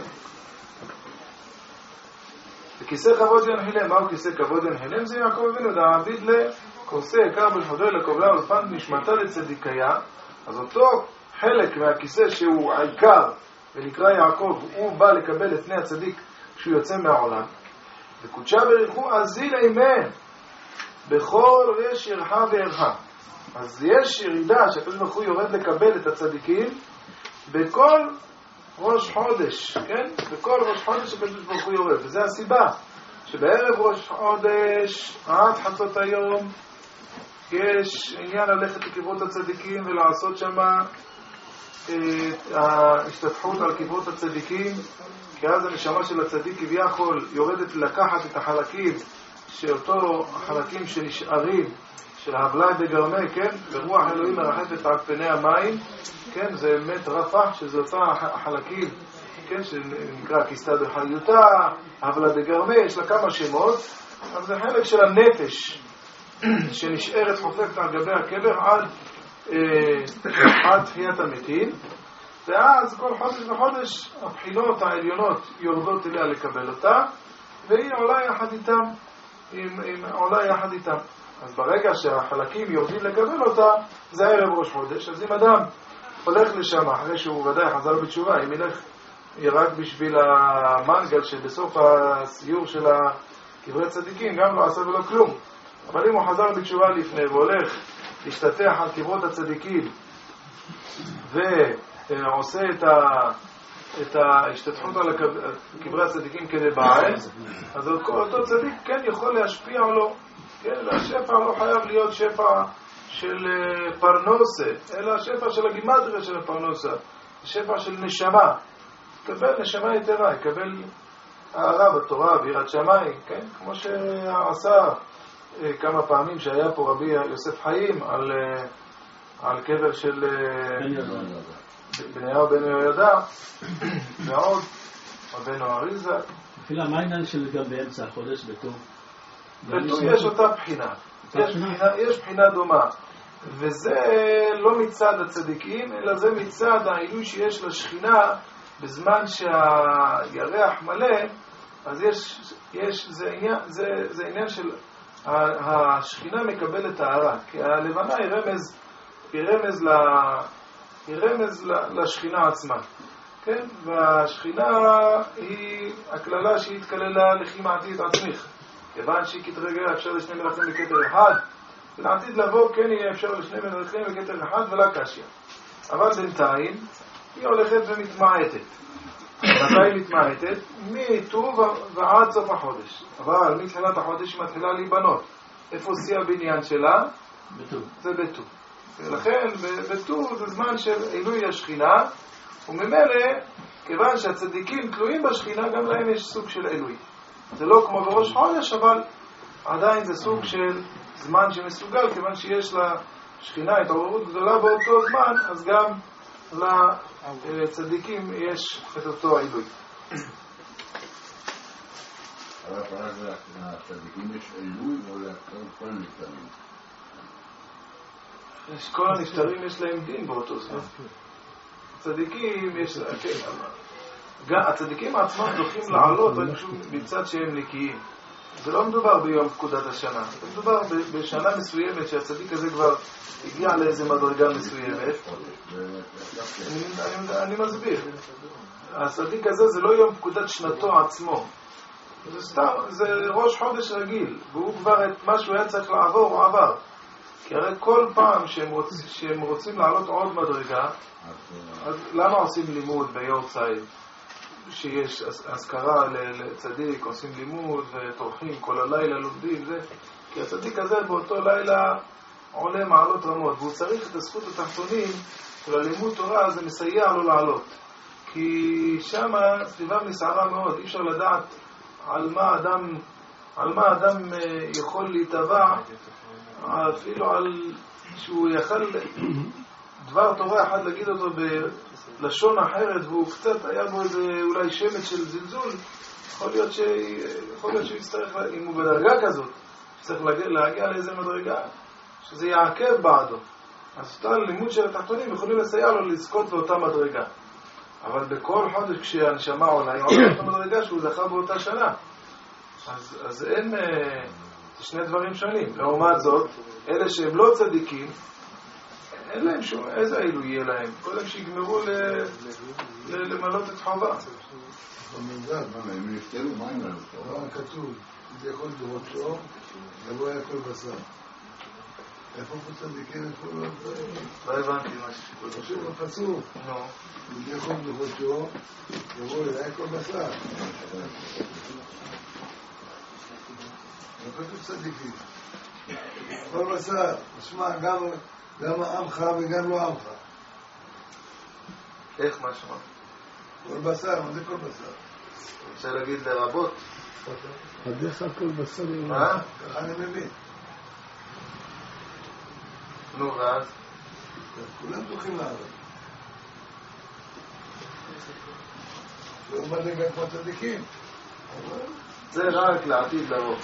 וכיסא כבוד ינחילם, מהו כיסא כבוד ינחילם? זה יעקב אבינו, דעביד לכורסי יקר בלחודה לקובלה ולפה נשמתה לצדיקיה. אז אותו חלק מהכיסא שהוא העיקר ונקרא יעקב, הוא בא לקבל את פני הצדיק כשהוא יוצא מהעולם. וקודשה בריחו עזיל אימן בכל רש ירחה וירחה. אז יש ירידה שהקדוש ברוך הוא יורד לקבל את הצדיקים בכל ראש חודש, כן? בכל ראש חודש הקדוש ברוך הוא יורד. וזה הסיבה שבערב ראש חודש עד חצות היום יש עניין ללכת לקברות הצדיקים ולעשות שמה ההשתתפות על קברות הצדיקים, כי אז הנשמה של הצדיק כביכול יורדת לקחת את החלקים שאותו החלקים שנשארים של הבלאי בגרמי, כן? ורוח אלוהים מרחפת על פני המים, כן? זה אמת רפח, שזה אותה החלקים, כן? שנקרא כיסתא דחיותא, הבלאי בגרמי, יש לה כמה שמות, אבל זה חלק של הנפש שנשארת חופפת על גבי הקבר עד תחיית המתים, ואז כל חודש וחודש הבחינות העליונות יורדות אליה לקבל אותה, והיא עולה יחד איתם. אז ברגע שהחלקים יורדים לקבל אותה, זה ערב ראש חודש. אז אם אדם הולך לשם אחרי שהוא ודאי חזר בתשובה, אם ילך רק בשביל המנגל שבסוף הסיור של קברי צדיקים, גם לא עשה ולא כלום. אבל אם הוא חזר בתשובה לפני והולך להשתתח על קברות הצדיקים ועושה את ההשתתפות על קברי הצדיקים כדי בעל, אז אותו צדיק כן יכול להשפיע לו, כן, והשפע לא חייב להיות שפע של פרנוסה, אלא שפע של הגימטריה של הפרנוסה, שפע של נשמה. יקבל נשמה יתרה, יקבל הערה בתורה ויראת שמיים, כן? כמו שעשה כמה פעמים שהיה פה רבי יוסף חיים על קבר של בניהו בן יהוידע ועוד רבנו אריזה. אפילו מה העניין של גם באמצע החודש בטוב? בטוב יש אותה בחינה, יש בחינה דומה, וזה לא מצד הצדיקים אלא זה מצד העילוי שיש לשכינה בזמן שהירח מלא. אז זה עניין של השכינה מקבלת הערה, כי הלבנה היא רמז לשכינה עצמה, כן? והשכינה היא הכללה שהיא התכללה לכימעתית עצמך, כיוון שהיא כתרגע אפשר לשני מלכים בכתר אחד, ולעתיד לבוא כן יהיה אפשר לשני מלכים בכתר אחד ולא קשיא. אבל בינתיים היא הולכת ומתמעטת. מתי היא מתמעטת? מטוב ועד סוף החודש. אבל מתחילת החודש היא מתחילה להיבנות. איפה שיא הבניין שלה? בטוב. זה בטוב. ולכן בטוב זה זמן של עילוי השכינה, וממילא כיוון שהצדיקים תלויים בשכינה גם להם יש סוג של עילוי. זה לא כמו בראש חודש, אבל עדיין זה סוג של זמן שמסוגל, כיוון שיש לשכינה התעוררות גדולה באותו זמן, אז גם לצדיקים יש את אותו עילוי. אבל לצדיקים יש עילוי או לכל הנפטרים? כל הנפטרים יש להם דין באותו זמן. הצדיקים יש להם... הצדיקים עצמם זוכים לעלות רק מצד שהם נקיים. זה לא מדובר ביום פקודת השנה, זה מדובר בשנה מסוימת שהצדיק הזה כבר הגיע לאיזה מדרגה מסוימת. אני מסביר. הצדיק הזה זה לא יום פקודת שנתו עצמו. זה סתם, זה ראש חודש רגיל, והוא כבר את מה שהוא היה צריך לעבור, הוא עבר. כי הרי כל פעם שהם רוצים לעלות עוד מדרגה, אז למה עושים לימוד ביורצייט? שיש הזכרה לצדיק, עושים לימוד וטורחים כל הלילה, לומדים, זה. כי הצדיק הזה באותו לילה עולה מעלות רמות, והוא צריך את הזכות התחתונים של הלימוד תורה, זה מסייע לו לעלות. כי שם סביבם נסערה מאוד, אי אפשר לדעת על מה אדם יכול להתאבע, אפילו על שהוא יכל דבר תורה אחד להגיד אותו בלשון אחרת, והוא קצת היה בו איזה אולי שמץ של זלזול, יכול להיות שהוא יצטרך, אם הוא בדרגה כזאת, צריך להגיע לאיזה מדרגה, שזה יעקב בעדו. אז אותו לימוד של התחתונים יכולים לסייע לו לזכות באותה מדרגה. אבל בכל חודש כשהנשמה עולה, היא עולה באותה מדרגה שהוא זכה באותה שנה. אז אין, זה שני דברים שונים. לעומת זאת, אלה שהם לא צדיקים, אין להם שום, איזה אילו יהיה להם? קודם שיגמרו למלות את חובה. הם נפטרו, מה הם לנו? כתוב, זה יכול לראות שור, יבוא היה כל בשר. איפה פה צדיקים את כל הדברים? לא הבנתי מה ששיקול. חשוב בפסוק. זה יכול לראות שור, יבוא היה כל בשר. זה כתוב צדיקים. כל בשר, תשמע, גם העמך וגם לא עמך. איך מה שמה? כל בשר, מה זה כל בשר? רוצה להגיד לרבות? עדיך כל בשר. מה? ככה אני מבין. נו, ואז? כולם תוכים לעבוד. לא מדרגה כמו צדיקים. זה רק לעתיד לבוא.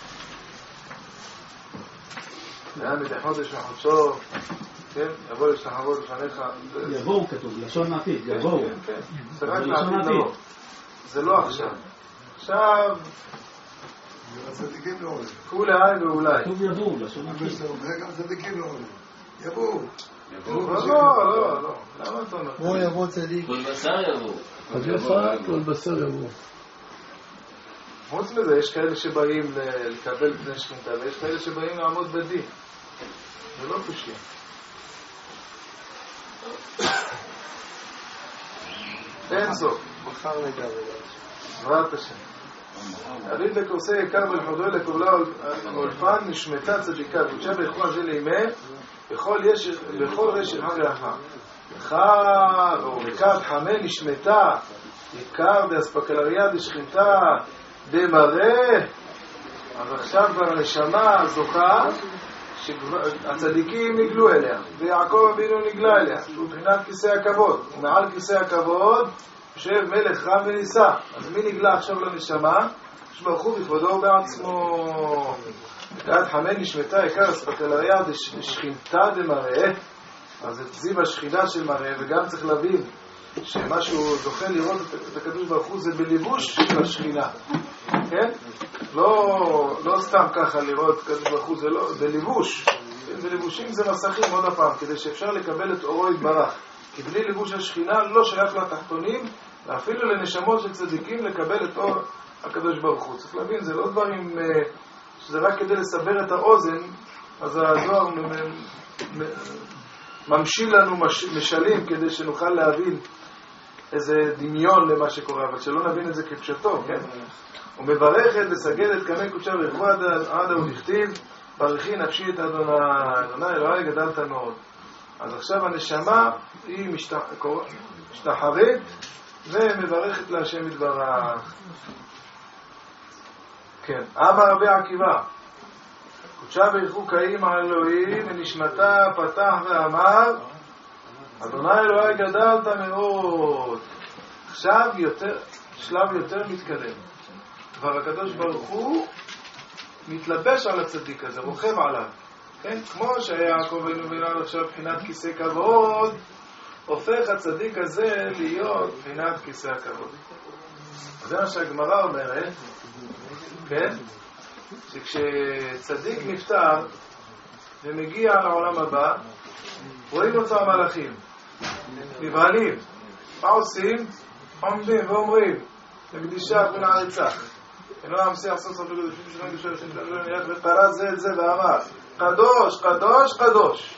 היה מדי חודש וחודשו, כן? יבוא להשתחוות לפניך. יבואו כתוב, לשון עתיד, יבואו. כן, זה רק לעתיד לבוא. זה לא עכשיו. עכשיו... הצדיקים לא עולים. כולי ואולי. כתוב יבואו, לשון עתיד. גם הצדיקים לא עולים. יבואו. לא. למה אתה אומר? או יבוא צדיק. כל בשר יבואו. כל בשר יבוא. חוץ מזה, יש כאלה שבאים לקבל בני שכינתה, ויש כאלה שבאים לעמוד בדין. זה לא קושי. אין סוף. מחר נדע זברת השם. אביד לקורסי יקר ולחודוי לקובלה אולפן נשמתה צדיקה וקודשה ביכולה של אימה בכל רשת חג לאחר. חג או מקד חמה נשמתה יקר דאספקלריה דשכינתה דמראה. אז עכשיו כבר הנשמה זוכה שהצדיקים נגלו אליה ויעקב אבינו נגלה אליה, שהוא מבחינת כיסא הכבוד, ומעל כיסא הכבוד יושב מלך רם ונישא. אז מי נגלה עכשיו לנשמה? שברוך הוא בכבודו בעצמו. וקד חמה נשמתה יקר אספקלריה דשכינתה דמראה. אז את זיו השכינה של מראה, וגם צריך להבין שמה שהוא זוכה לראות את הקדוש ברוך הוא זה בליבוש של השכינה, כן? לא סתם ככה לראות את הקדוש ברוך הוא, זה לא, בליבוש. בליבושים זה מסכים עוד הפעם, כדי שאפשר לקבל את אורו יתברך. כי בלי ליבוש השכינה לא שייך לתחתונים, ואפילו לנשמות של צדיקים לקבל את אור הקדוש ברוך הוא. צריך להבין, זה לא דברים שזה רק כדי לסבר את האוזן, אז הזוהר ממשיל לנו משלים כדי שנוכל להבין איזה דמיון למה שקורה, אבל שלא נבין את זה כפשטו, כן? ומברכת לסגדת קמי קודשה ורחבה עדה ולכתיב ברכי נפשי את אדוני, אדוני אלוהי גדלת מאוד. אז עכשיו הנשמה היא משתחרית ומברכת להשם יתברך. כן, אמר רבי עקיבא קודשה ברכו קאים על אלוהים ונשמתה פתח ואמר אדוני אלוהי גדלת מאוד. עכשיו שלב יותר מתקדם, כבר הקדוש ברוך הוא מתלבש על הצדיק הזה, רוכב עליו, כן? כמו שהיה יעקב אבינו בנו עכשיו בחינת כיסא כבוד, הופך הצדיק הזה להיות בחינת כיסא הכבוד. זה מה שהגמרא אומרת, כן? שכשצדיק נפטר ומגיע לעולם הבא, רואים אותו המלאכים, נבהלים. מה עושים? עומדים ואומרים, לקדישה ולעריצך. אינו המשיח סוף סוף לקדושים שלנו בשביל שלנו ופרס זה את זה ואמר, קדוש, קדוש, קדוש.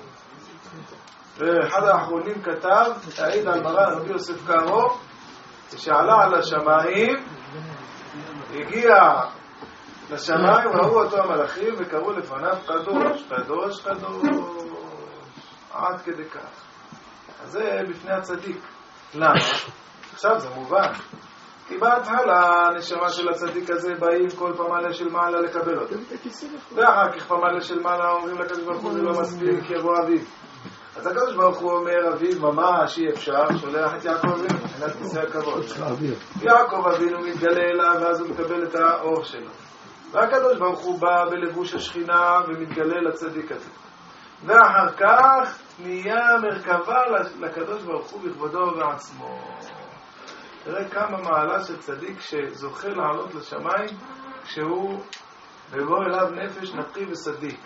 ואחד האחרונים כתב, העיד על מרן רבי יוסף קארו, שעלה על השמיים, הגיע לשמיים, ראו אותו המלאכים וקראו לפניו קדוש, קדוש, קדוש, עד כדי כך. אז זה בפני הצדיק. למה? עכשיו זה מובן. כי בהתחלה הנשמה של הצדיק הזה באים כל פעם של מעלה לקבל אותו. ואחר כך פעם של מעלה אומרים לקדוש ברוך הוא זה לא מספיק, יבוא אביב. אז הקדוש ברוך הוא אומר אביב ממש אי אפשר, שולח את יעקב אבינו מבחינת כיסא הכבוד. יעקב אבינו מתגלה אליו ואז הוא מקבל את האור שלו. והקדוש ברוך הוא בא בלבוש השכינה ומתגלה לצדיק הזה. ואחר כך נהיה מרכבה לקדוש ברוך הוא בכבודו ובעצמו. תראה כמה מעלה של צדיק שזוכה לעלות לשמיים כשהוא בבוא אליו נפש נקי וסדיק.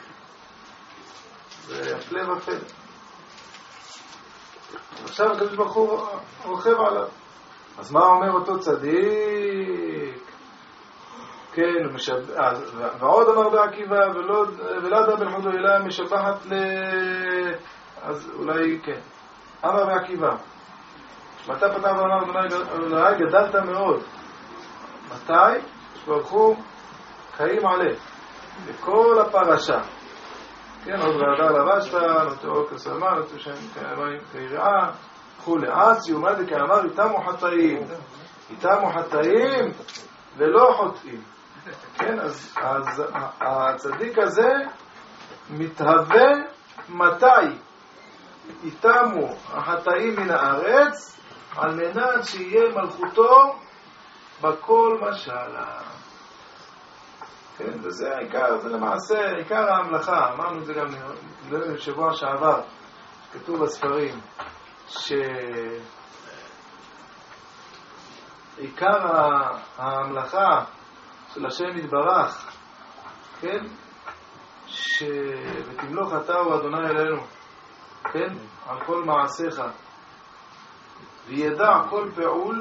זה הפלא ופלא. עכשיו הקדוש ברוך הוא רוכב עליו. אז מה אומר אותו צדיק? כן, ועוד אמר בעקיבא ולא בן חודו אלא משבחת אז אולי כן. אמר בעקיבא מתי פתח ואמר אולי גדלת מאוד. מתי? שברוך הוא קיים עליה בכל הפרשה. כן, עוד רעדה לבשתה, נוטו כסלמה, נוטו שם כיראה, כולי. עד סיומה דקאמר איתמו חטאים. איתמו חטאים ולא חוטאים. כן, אז הצדיק הזה מתהווה מתי איתמו החטאים מן הארץ, על מנת שיהיה מלכותו בכל משלה. כן, וזה העיקר, זה למעשה עיקר ההמלכה. אמרנו את זה גם בשבוע שעבר, כתוב בספרים, שעיקר ההמלכה של השם יתברך, כן, ותמלוך אתה הוא אדוני אלינו, כן, על כל מעשיך, וידע כל פעול,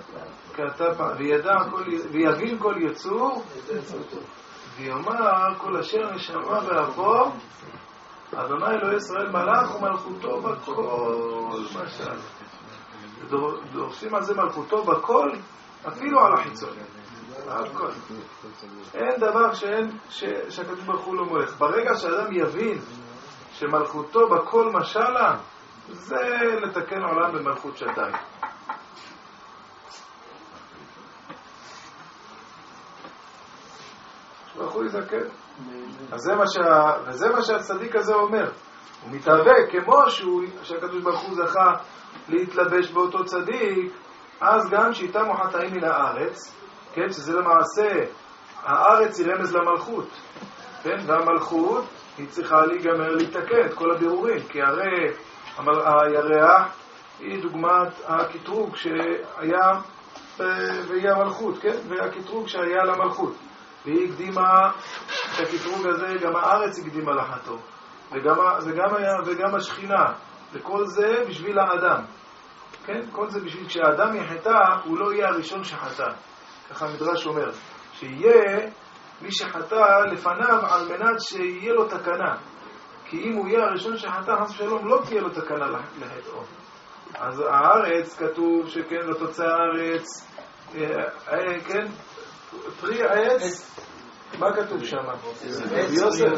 ויבין כל יצור, ויאמר כל אשר נשמה באפו, אדוני אלוהי ישראל מלך ומלכותו בכל משל. דורשים על זה מלכותו בכל, אפילו על החיצון. הכל. אין דבר שהקדוש ברוך הוא לא מולך. ברגע שאדם יבין שמלכותו בכל משלה, זה לתקן עולם במלכות שתיים. ברוך הוא יזכר. וזה מה שהצדיק הזה אומר. הוא מתהווה כמו שהקדוש ברוך הוא זכה להתלבש באותו צדיק, אז גם שאיתם חטאים מן הארץ, כן, שזה למעשה הארץ היא רמז למלכות, כן, והמלכות היא צריכה להיגמר להתקן את כל הבירורים, כי הרי הירח היא דוגמת הקטרוג שהיה והיא המלכות, כן, והקטרוג שהיה למלכות, והיא הקדימה את הקטרוג הזה, גם הארץ הקדימה לחטוא, וגם השכינה, וכל זה בשביל האדם, כן, כל זה בשביל כשהאדם יחטא הוא לא יהיה הראשון שחטא. ככה המדרש אומר, שיהיה מי שחטא לפניו על מנת שיהיה לו תקנה. כי אם הוא יהיה הראשון שחטא, חס ושלום, לא תהיה לו תקנה לחטאו. אז הארץ, כתוב שכן, לא תוצא הארץ, כן, פרי העץ, מה כתוב שם? יוסף?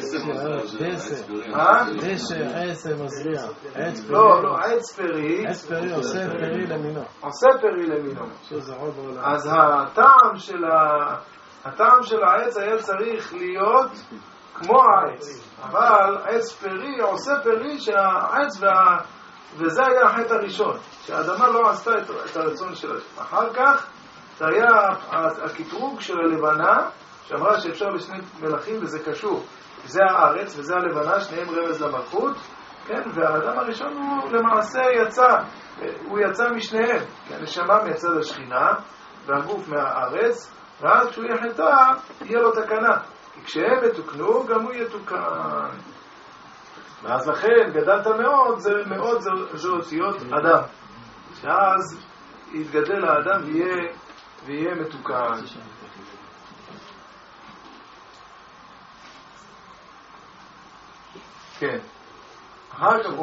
עשר מזריע. לא, עץ פרי. עץ פרי עושה פרי למינו. עושה פרי למינו. אז הטעם של העץ היה צריך להיות כמו העץ. אבל עץ פרי עושה פרי שהעץ וזה היה החטא הראשון. שהאדמה לא עשתה את הרצון שלה. אחר כך זה היה הקטרוג של הלבנה, שאמרה שאפשר לשני מלכים וזה קשור. זה הארץ וזה הלבנה, שניהם רמז למלכות, כן? והאדם הראשון הוא למעשה הוא יצא משניהם, כי הנשמה מהצד השכינה והגוף מהארץ, ואז כשהוא יחטא, יהיה לו תקנה. כי כשהם יתוקנו, גם הוא יתוקן. ואז לכן, גדלת מאוד, זה אותיות אדם. שאז יתגדל האדם ויהיה מתוקן. כן. אחר כך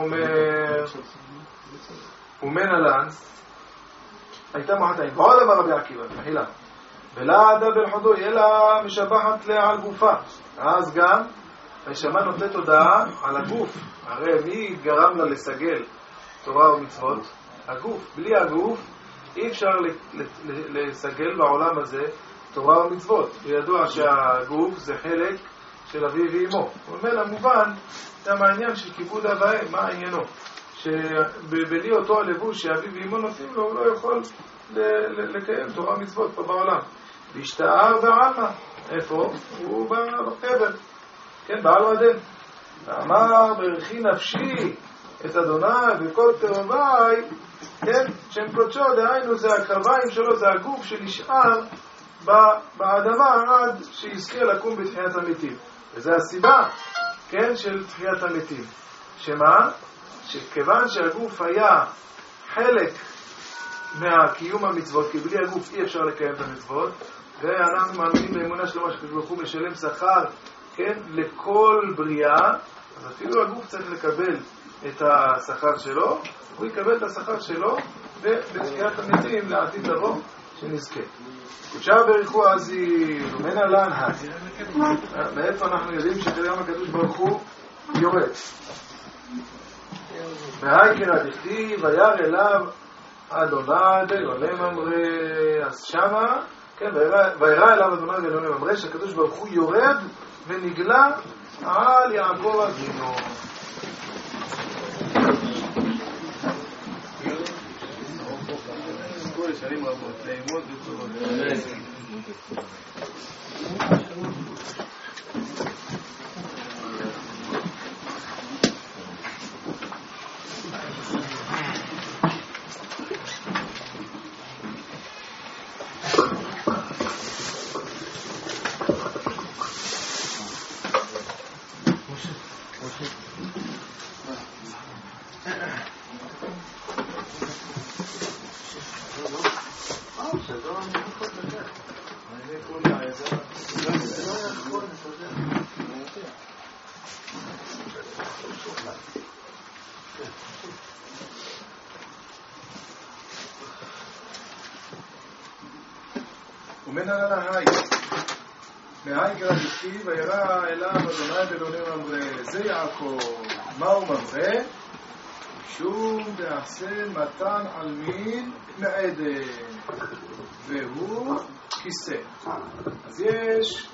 ומן הלן, הייתה מחתיים. ועוד אמר רבי עקיבא, מחילה. ולא עדה בלחודו, אלא משבחת לה על גופה. אז גם, הישמה נותנת הודעה על הגוף. הרי מי גרם לה לסגל תורה ומצוות? הגוף. בלי הגוף אי אפשר לסגל בעולם הזה תורה ומצוות. ידוע שהגוף זה חלק של אבי ואמו. הוא אומר למובן, זה העניין של כיבוד אב ואם, מה עניינו? שבלי אותו הלבוש שאבי ואמו נותנים לו, הוא לא יכול לקיים תורה ומצוות פה בעולם. והשתער בעלמא. איפה? הוא בקבר. כן, בעל ודן. ואמר ברכי נפשי את אדוני וכל תאווי, כן, שם קודשו, דהיינו זה הקרביים שלו, זה הגוף שנשאר באדמה עד שיזכה לקום בתחיית המתים. וזו הסיבה, כן, של תחיית המתים. שמה? שכיוון שהגוף היה חלק מהקיום המצוות, כי בלי הגוף אי אפשר לקיים את המצוות, ואנחנו מאמינים באמונה שלמה שקדוש הוא משלם שכר, כן, לכל בריאה, אז אפילו הגוף צריך לקבל את השכר שלו, הוא יקבל את השכר שלו בתחיית המתים לעתיד לבוא שנזכה. קודשה בריחו עזי ומן הלן הזי. מאיפה אנחנו יודעים שכיום הקדוש ברוך הוא יורד? והייקרא דכתיב וירא אליו אדוני ואלוהים ממרא. אז שמה, כן, וירא אליו אדוני ואלוהים ממרא, שהקדוש ברוך הוא יורד ונגלה על יעקב אבינו. שנים רבות, לאמוד וצורות. ומן הלהי, מהייקרא דכתיב וירא אליו אדוני ואלוהים ממרא. זה יעקב. מה הוא ממרא? שום דעשה מתן עלמין מעדן, והוא כיסא. אז יש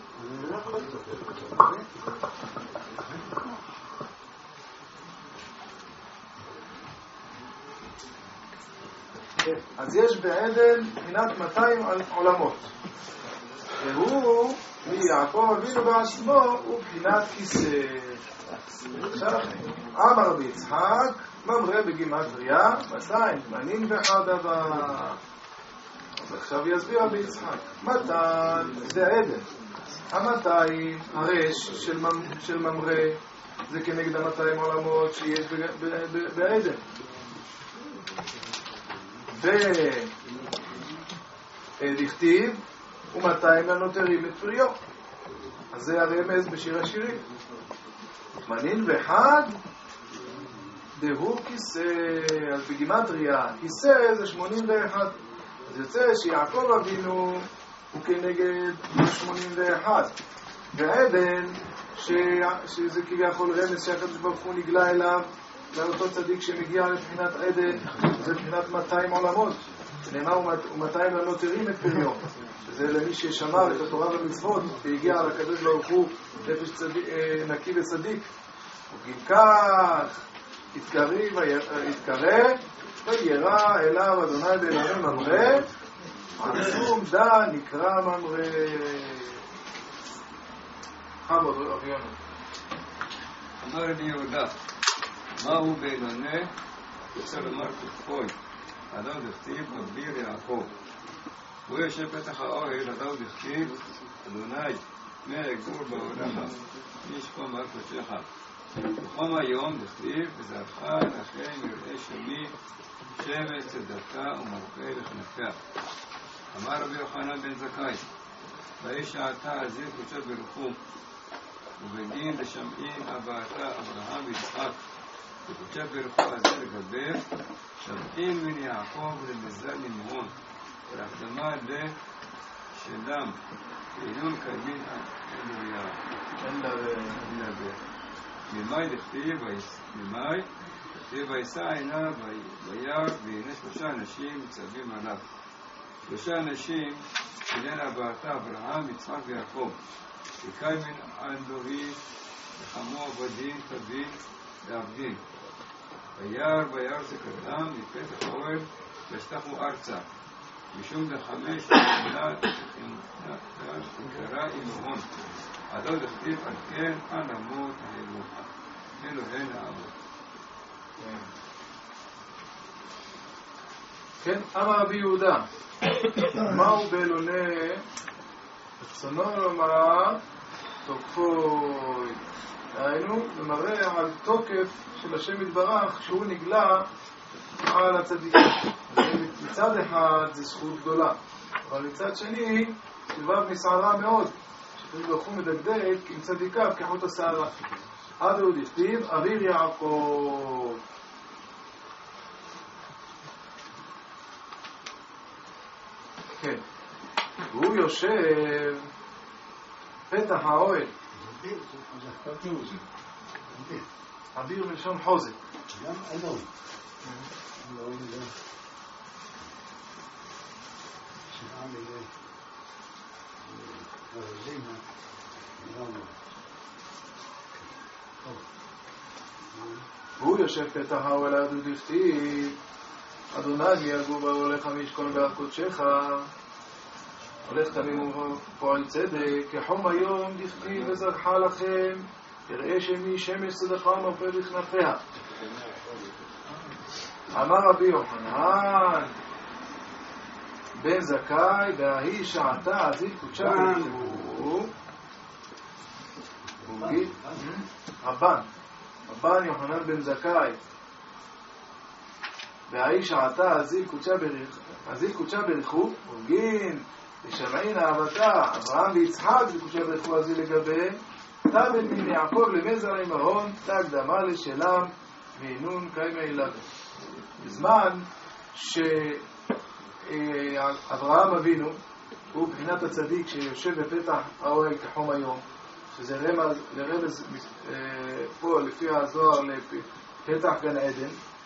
בעדן מבחינת 200 עולמות, והוא מיעקב אבינו בעצמו הוא מבחינת כיסא. עכשיו אמר רבי יצחק ממרא בגימטריה 281 דבר. אז עכשיו יסביר רבי יצחק. מתן זה עדן, 200 הרש של ממרא זה כנגד 200 עולמות שיש בעדן. ודכתיב ו200 לנותרים את פריו. אז זה הרמז בשיר השירים. מנין וחד דהו כיסא. אז בגימטריה כיסא זה 81. אז יוצא שיעקב אבינו הוא כנגד 81. ועדן שזה כביכול רמז שהקדוש ברוך הוא נגלה אליו לאותו צדיק שמגיע לבחינת עדן, זה בחינת 200 עולמות. נאמר ו200 לנותרים את פריו, שזה למי ששמר את התורה והמצוות והגיע לקדוש ברוך הוא נפש נקי וצדיק. ובגין כך יתקרא וירא אליו אדוני ואלוהים ממרא, עצום דע נקרא ממרא. חמוד אבינו. אמר רבי יהודה, מהו בינוני? רוצה לומר כפוי, אדם דכתיב מגביר יעקב. הוא יושב פתח האוהל, הדאו דכתיב, אדוני, מי יגור בעולך, מי ישכון בארץ קודשך. בחום היום דכתיב, וזרעך לכם יראה שמי, שמש צדקה ומרפא לחנפיה. אמר רבי יוחנן בן זכאי, ויהי שעתה הזיר קודשא ברוך הוא, ובדין דשמעין אבאתה אברהם ויצחק, וקודשא ברוך הוא הזיר לגבר, שמעין מן יעקב למזל נמרון, ולהקדמה לשלם, ואינון קיימין אלוהיה. ממאי דכתיב, וישא עיניו וירא, והנה 3 אנשים ניצבים עליו. 3 אנשים עניין אבאתה אברהם, יצחק ויעקב. וקיימין אלוהי לחמו עבדים תבין ועבדים. וירא זה קדם מפתח האוהל וישתחו ארצה. משום דחמש קרא אלוהון. הדוד דכתיב על כן עלמות אלוהי נעמות. כן, אמר רבי יהודה, מהו באלוני רצונו לומר תוקפוי. היינו, זה מראה על תוקף של השם יתברך שהוא נגלה על הצדיקים. מצד אחד זה זכות גדולה, אבל מצד שני לבב מסערה מאוד, שפעמים ברוך מדקדק עם צדיקה כחוט השערה. עד הוא דכתיב אביר יעקב. כן, והוא יושב פתח האוהל. אביר מלשון חוזק. גם אלון. והוא יושב פתח האוהל עד הוא דכתיב אדוני יגור בהולך המשכון בהר קודשך, הולך תמים ופועל צדק, כחום היום דכתיב וזרעך לכם יראה שמי שמש צדקה ומרפא בכנפיה. אמר רבי יוחנן בן זכאי, וההיא שעתה הזיל קודשה ברוך הוא רבן יוחנן בן זכאי, וההיא שעתה הזיל קודשה ברוך הוא וגין ושמעין אהבתה אברהם ויצחק וקודשה ברוך הוא הזיל לגבי תבן מן יעקב למזר אמהון תקדמה לשלם ואינון קיימה אליו. בזמן שאברהם אבינו הוא בחינת הצדיק שיושב בפתח האוהל כחום היום, שזה לרמז פה לפי הזוהר לפתח גן עדן,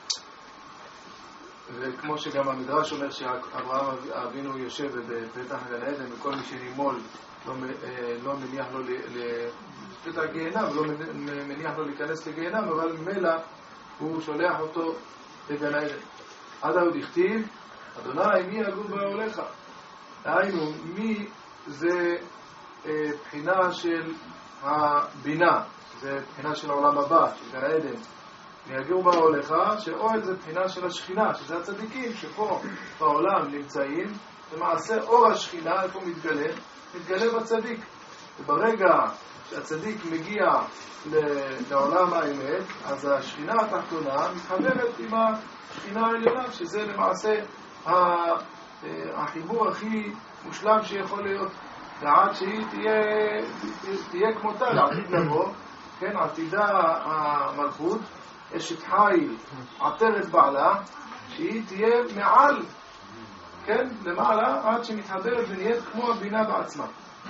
וכמו שגם המדרש אומר שאברהם אבינו יושב בפתח גן עדן וכל מי שנימול לא מניח לו לפתח גיהנם, לא מניח לו להיכנס לגיהנם, אבל ממילא הוא שולח אותו לגן עדן. עד הוא דכתיב אדוני מי יגור בהולך. דהיינו מי זה בחינה של הבינה, זה בחינה של העולם הבא, של גן עדן. מי יגור בהולך, שאוהל זה בחינה של השכינה, שזה הצדיקים שפה בעולם נמצאים. למעשה אור השכינה איפה מתגלה בצדיק, וברגע שהצדיק מגיע לעולם האמת, אז השכינה התחתונה מתחברת עם השכינה העליונה, שזה למעשה החיבור הכי מושלם שיכול להיות, ועד שהיא תהיה כמותה לעתיד לבוא, כן, עתידה המלכות, אשת חיל עטרת בעלה, שהיא תהיה מעל, כן, למעלה, עד שמתחברת ונהיית כמו הבינה בעצמה.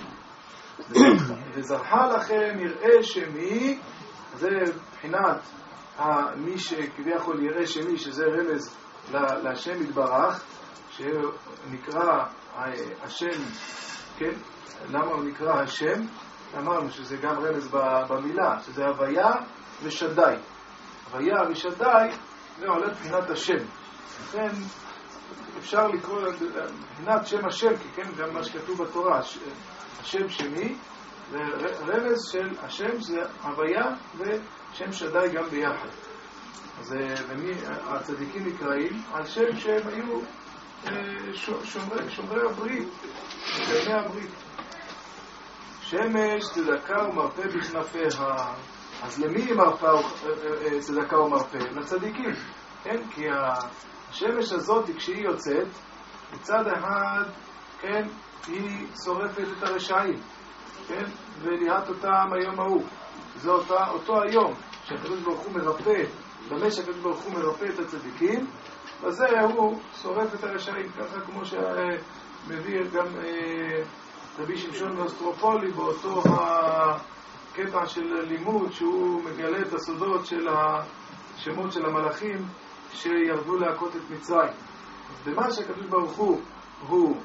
וזרעך לכם יראה שמי, זה בחינת מי שכביכול יראה שמי, שזה רמז להשם יתברך, שנקרא השם, כן? למה הוא נקרא השם? אמרנו שזה גם רמז במילה, שזה הוויה ושדי. הוויה ושדי זה עולה בחינת השם. לכן אפשר לקרוא בחינת שם השם, כי כן, גם מה שכתוב בתורה, השם שמי, זה רמז של השם, זה הוויה ושם שדי גם ביחד. אז הצדיקים נקראים על שם שהם היו שומרי הברית, מקיימי הברית. שמש, צדקה ומרפא בכנפיה. אז למי מרפא צדקה ומרפא? לצדיקים. כן? כי השמש הזאת, כשהיא יוצאת, מצד אחד, כן, היא שורפת את הרשעים, כן? וליהת אותם היום ההוא. זה אותו היום שהקדוש ברוך הוא מרפא, במה שהקדוש ברוך הוא מרפא את הצדיקים, וזה הוא שורף את הרשעים, ככה כמו שמביא גם רבי שמשון מאוסטרופולי באותו הקטע של לימוד, שהוא מגלה את הסודות של השמות של המלאכים שירדו להכות את מצרים. במה שהקדוש ברוך הוא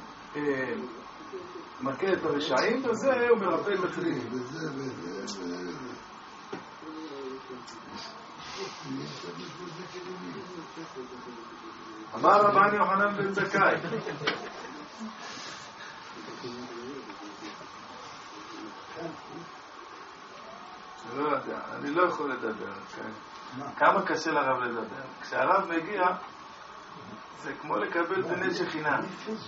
מכה את הרשעים, וזה הוא מרפא את הצדיקים. אמר רבן יוחנן בן זכאי, לא יודע, אני לא יכול לדבר, כמה קשה לרב לדבר. כשהרב מגיע זה כמו לקבל בני שכינה.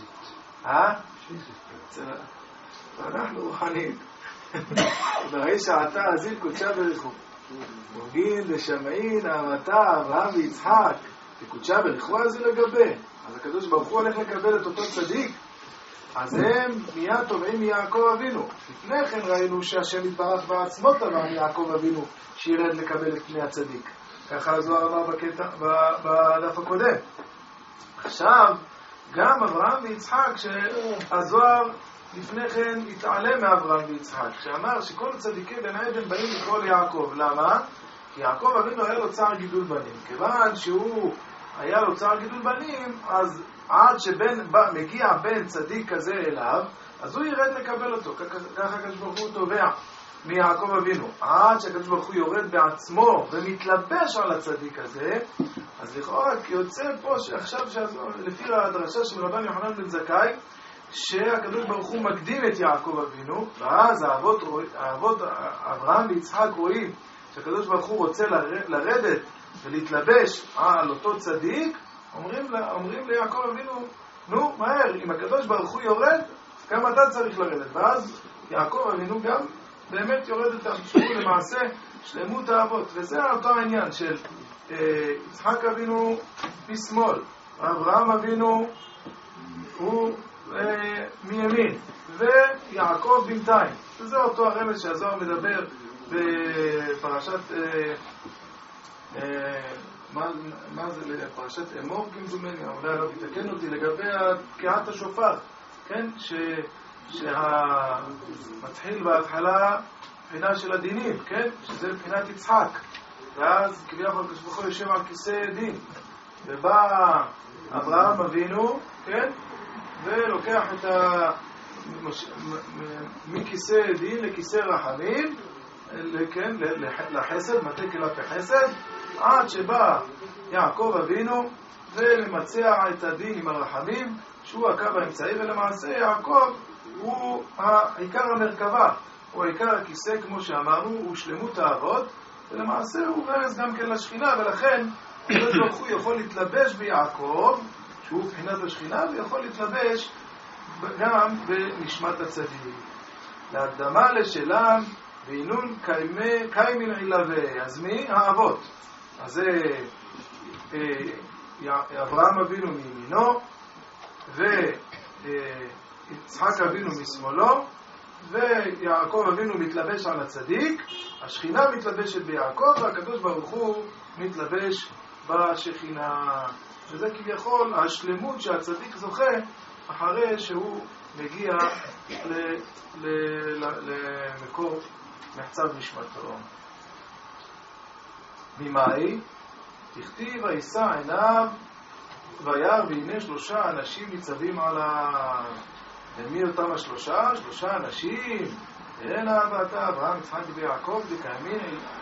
אנחנו רוחניים. בראי שעתה הזיל קודשה בריחו מוגין לשמעין אהבתה אברהם ויצחק וקודשה בריחו הזה לגבי. אז הקדוש ברוך הוא הולך לקבל את אותו צדיק, אז הם מיד תובעים מיעקב אבינו. לפני כן ראינו שהשם יתברך בעצמו תבע מיעקב אבינו שירד לקבל את פני הצדיק. ככה הזוהר אמר בדף הקודם. עכשיו גם אברהם ויצחק, שהזוהר לפני כן התעלם מאברהם ויצחק, שאמר שכל צדיקי בן עדן באים לקרוא ליעקב. למה? כי יעקב אבינו היה לו צער גידול בנים. כיוון שהוא היה לו צער גידול בנים, אז עד שמגיע בן צדיק כזה אליו, אז הוא ירד לקבל אותו. ככה הקדוש ברוך הוא תובע מיעקב אבינו. עד שהקדוש ברוך הוא יורד בעצמו ומתלבש על הצדיק הזה, אז לכאורה יוצא פה שעכשיו לפי הדרשה של רבן יוחנן בן זכאי, שהקדוש ברוך הוא מקדים את יעקב אבינו, ואז האבות אברהם ויצחק רואים שהקדוש ברוך הוא רוצה לרדת ולהתלבש על אותו צדיק, אומרים ליעקב אבינו, נו מהר, אם הקדוש ברוך הוא יורד, גם אתה צריך לרדת. ואז יעקב אבינו גם באמת יורד את שהוא למעשה שלמות האבות. וזה אותו העניין של יצחק אבינו משמאל, אברהם אבינו הוא מימין, ויעקב בינתיים. וזה אותו הרמז שהזוהר מדבר בפרשת מה זה לפרשת אמור כמדומני, אולי הרב יתקן אותי לגבי תקיעת השופר, כן? שהמתחיל בהתחלה בחינה של הדינים, כן? שזה בחינת יצחק, ואז כביכול כשבחור יושב על כיסא דין, ובא אברהם אבינו, כן? ולוקח את מכיסא דין לכיסא רחמים, כן? לחסד, מטה כלפי חסד, עד שבא יעקב אבינו וממצע את הדין עם הרחמים, שהוא הקו האמצעי, ולמעשה יעקב הוא העיקר המרכבה, הוא העיקר הכיסא, כמו שאמרנו, הוא שלמות האבות, ולמעשה הוא רמז גם כן לשכינה, ולכן הקדוש ברוך הוא יכול להתלבש ביעקב, שהוא בחינת השכינה, ויכול להתלבש גם בנשמת הצדיק. להקדמה לשלם ואינון קיימין עילווה. אז מי? האבות. אז זה אברהם אבינו מימינו, ויצחק אבינו משמאלו, ויעקב אבינו מתלבש על הצדיק, השכינה מתלבשת ביעקב, והקדוש ברוך הוא מתלבש בשכינה. וזה כביכול השלמות שהצדיק זוכה אחרי שהוא מגיע למקור מחצב נשמתו. ממאי? תכתיב וישא עיניו וירא והנה 3 אנשים ניצבים עליו. ומי אותם השלושה? 3 אנשים. אין אהבתה אברהם יצחק ויעקב דקיימין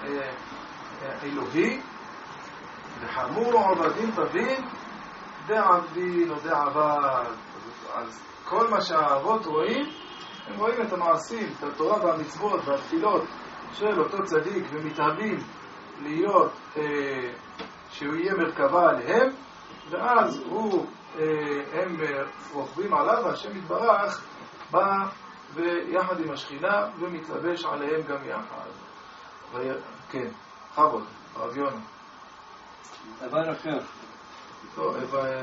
אלוהי וחמור עבדים טובים דעבדין או דעבד. אז כל מה שהאבות רואים, הם רואים את המעשים, את התורה והמצוות והתפילות של אותו צדיק, ומתאבים להיות שהוא יהיה מרכבה עליהם, ואז הוא הם רוכבים עליו, והשם יתברך בא ויחד עם השכינה ומתלבש עליהם גם יחד. כן, חבוד, הרב יונה. דבר אחר. טוב,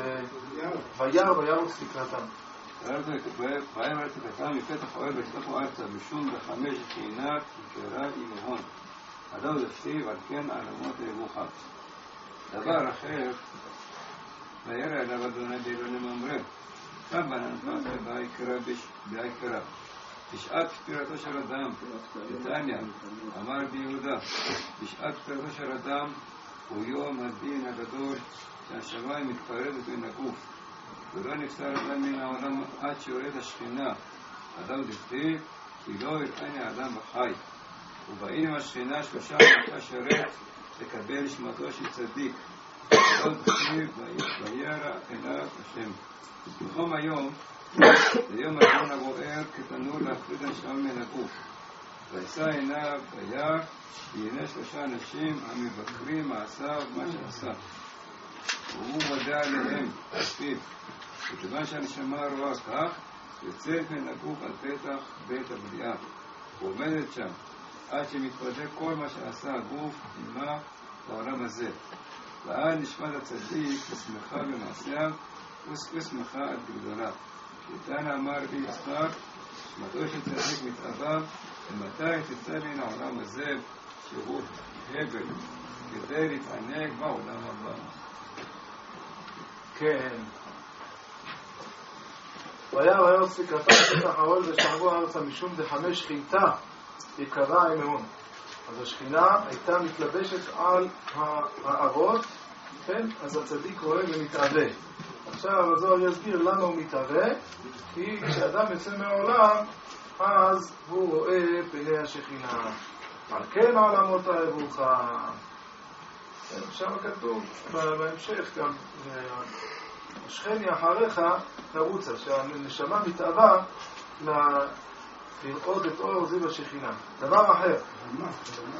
וירא סליקתם. וירא סליקתם מפתח אוהל ושלחו ארצה משום בחמש שכינה יקרא עמהון. הדוד הכתיב על כן עלמות יבוכם. דבר אחר, וירא אליו אדוני באלוהים ממרא. קם בנפח בעיקרה. בשעת פטירתו של אדם, בתניא, אמר ביהודה, בשעת פטירתו של אדם הוא יום הדין הגדול שהשמיים מתפרדת מן הגוף, ולא נפטר אדם מן העולם עד שיורד השכינה. אדם דכתיב, כי לא יראני אדם בחי. ובאים עם השכינה שלושה מלאכי שרת לקבל נשמתו של צדיק. אדם דכתיב, וירא אליו השם. בחום היום, ליום הדין הבוער כתנור להפריד הנשמה מן הגוף. וישא עיניו וירא, והנה שלושה אנשים המבקרים מעשיו מה שעשה. והוא ודע עליהם, כתיב, וכיוון שהנשמה רואה כך, יוצאת מן הגוף על פתח בית הבריאה, ועומדת שם, עד שמתפדה כל מה שעשה הגוף עמה בעולם הזה. ואז נשמת הצדיק ושמחה במעשיו, ושמחה עד גדולה. שתנא אמר בי יצחק, נשמתו של צדיק מתאווה, ומתי תצא מן העולם הזה, שהוא הבל, כדי להתענג בעולם הבא. כן. וירא סליקתם מפתח האוהל ושכבו ארצה משום דחמש שכינתה יקרא עמהון. אז השכינה הייתה מתלבשת על האבות, כן? אז הצדיק רואה ומתאווה. עכשיו הזוהר יסביר למה הוא מתאווה, כי כשאדם יוצא מהעולם אז הוא רואה פני השכינה. על כן העולמות יבוכם. שם כתוב בהמשך גם, השכני אחריך תרוצה, שהנשמה מתאווה לראות את אור זיו השכינה. דבר אחר. מה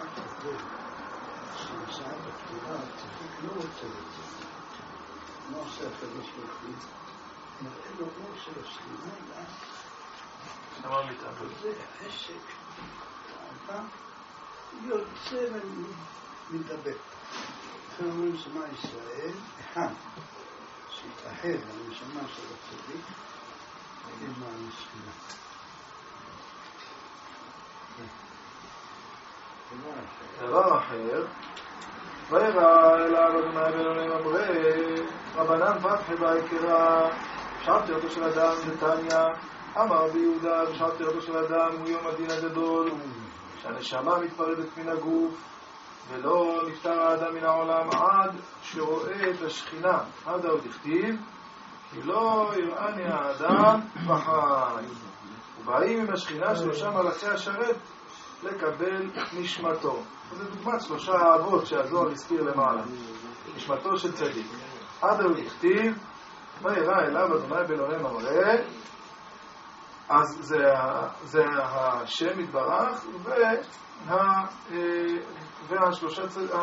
שעושה בפתירה, צדיק לא רוצה לזה. מה עושה הקדוש ברוך הוא? נראה לו אור של השכינה, נשמה מתאווה. זה חשק. האדם יוצא ומתאבק. לכן אומרים שמע ישראל, אחד, שיתאחד לנשמה של הצדיק, עם השכינה. דבר אחר, וירא אליו אדוני באלוהים ממרא, רבנן פתחי בעיקרה, בשעת פטירתו של אדם בתניא, אמר ביהודה, בשעת פטירתו של אדם הוא יום הדין הגדול, שהנשמה מתפרדת מן הגוף, ולא נפטר האדם מן העולם עד שרואה את השכינה. עד עוד הכתיב, כי לא יראני האדם בחי. ובאים עם השכינה שלושה מלאכי השרת לקבל נשמתו. זו דוגמת שלושה האבות שהזוהר הזכיר למעלה. נשמתו של צדיק. עד עוד הכתיב, וירא אליו אדוני באלוהים ממרא. אז זה השם יתברך והשלושה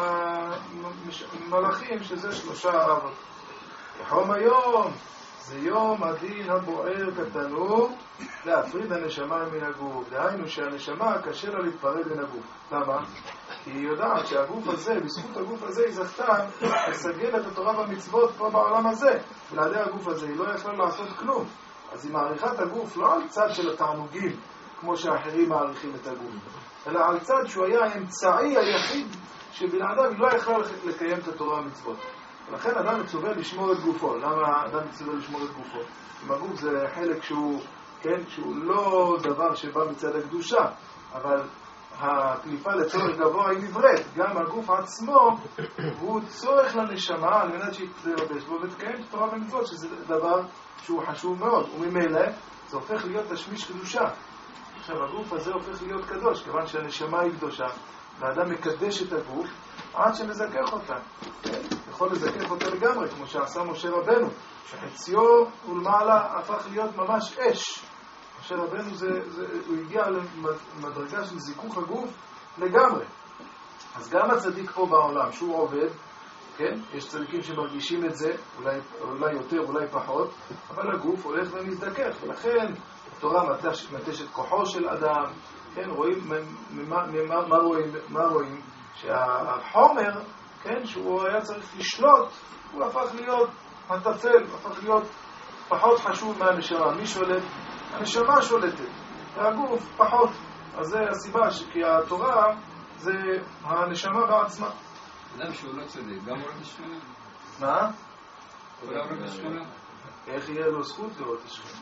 מלאכים, שזה שלושה אבות. בחום היום זה יום הדין הבוער כתנור להפריד הנשמה מן הגוף. דהיינו שהנשמה קשה לה להתפרד מן הגוף. למה? כי היא יודעת שהגוף הזה, בזכות הגוף הזה היא זכתה לסגל את התורה והמצוות פה בעולם הזה. בלעדי הגוף הזה היא לא יכלה לעשות כלום. אז היא מעריכה את הגוף לא על צד של התענוגים כמו שאחרים מעריכים את הגוף, אלא על צד שהוא היה האמצעי היחיד שבלעדיו היא לא יכלה לקיים את התורה והמצוות. ולכן אדם מצווה לשמור את גופו. למה אדם מצווה לשמור את גופו? אם הגוף זה חלק שהוא, כן, שהוא לא דבר שבא מצד הקדושה, אבל הקליפה לצורך גבוה היא נבראת. גם הגוף עצמו הוא צורך לנשמה על מנת שהיא תלבש בו ותקיים את התורה והמצוות, שזה דבר שהוא חשוב מאוד, וממילא זה הופך להיות תשמיש קדושה. עכשיו הגוף הזה הופך להיות קדוש, כיוון שהנשמה היא קדושה, והאדם מקדש את הגוף עד שמזכך אותה. יכול לזכך אותה לגמרי, כמו שעשה משה רבנו, שחציו ולמעלה הפך להיות ממש אש. משה רבנו הוא הגיע למדרגה של זיכוך הגוף לגמרי. אז גם הצדיק פה בעולם, שהוא עובד, כן? יש צדיקים שמרגישים את זה, אולי יותר, אולי פחות, אבל הגוף הולך ומזדכך, ולכן התורה מתשת כוחו של אדם, כן? רואים, מה רואים? שהחומר, כן? שהוא היה צריך לשלוט, הוא הפך להיות הטפל, הפך להיות פחות חשוב מהנשמה. מי שולט? הנשמה שולטת, והגוף פחות. אז זה הסיבה, כי התורה זה הנשמה בעצמה. אדם שהוא לא צודק, גם הוא רואה את השכונה? מה? הוא לא רואה את השכונה? איך יהיה לו זכות לראות את השכונה?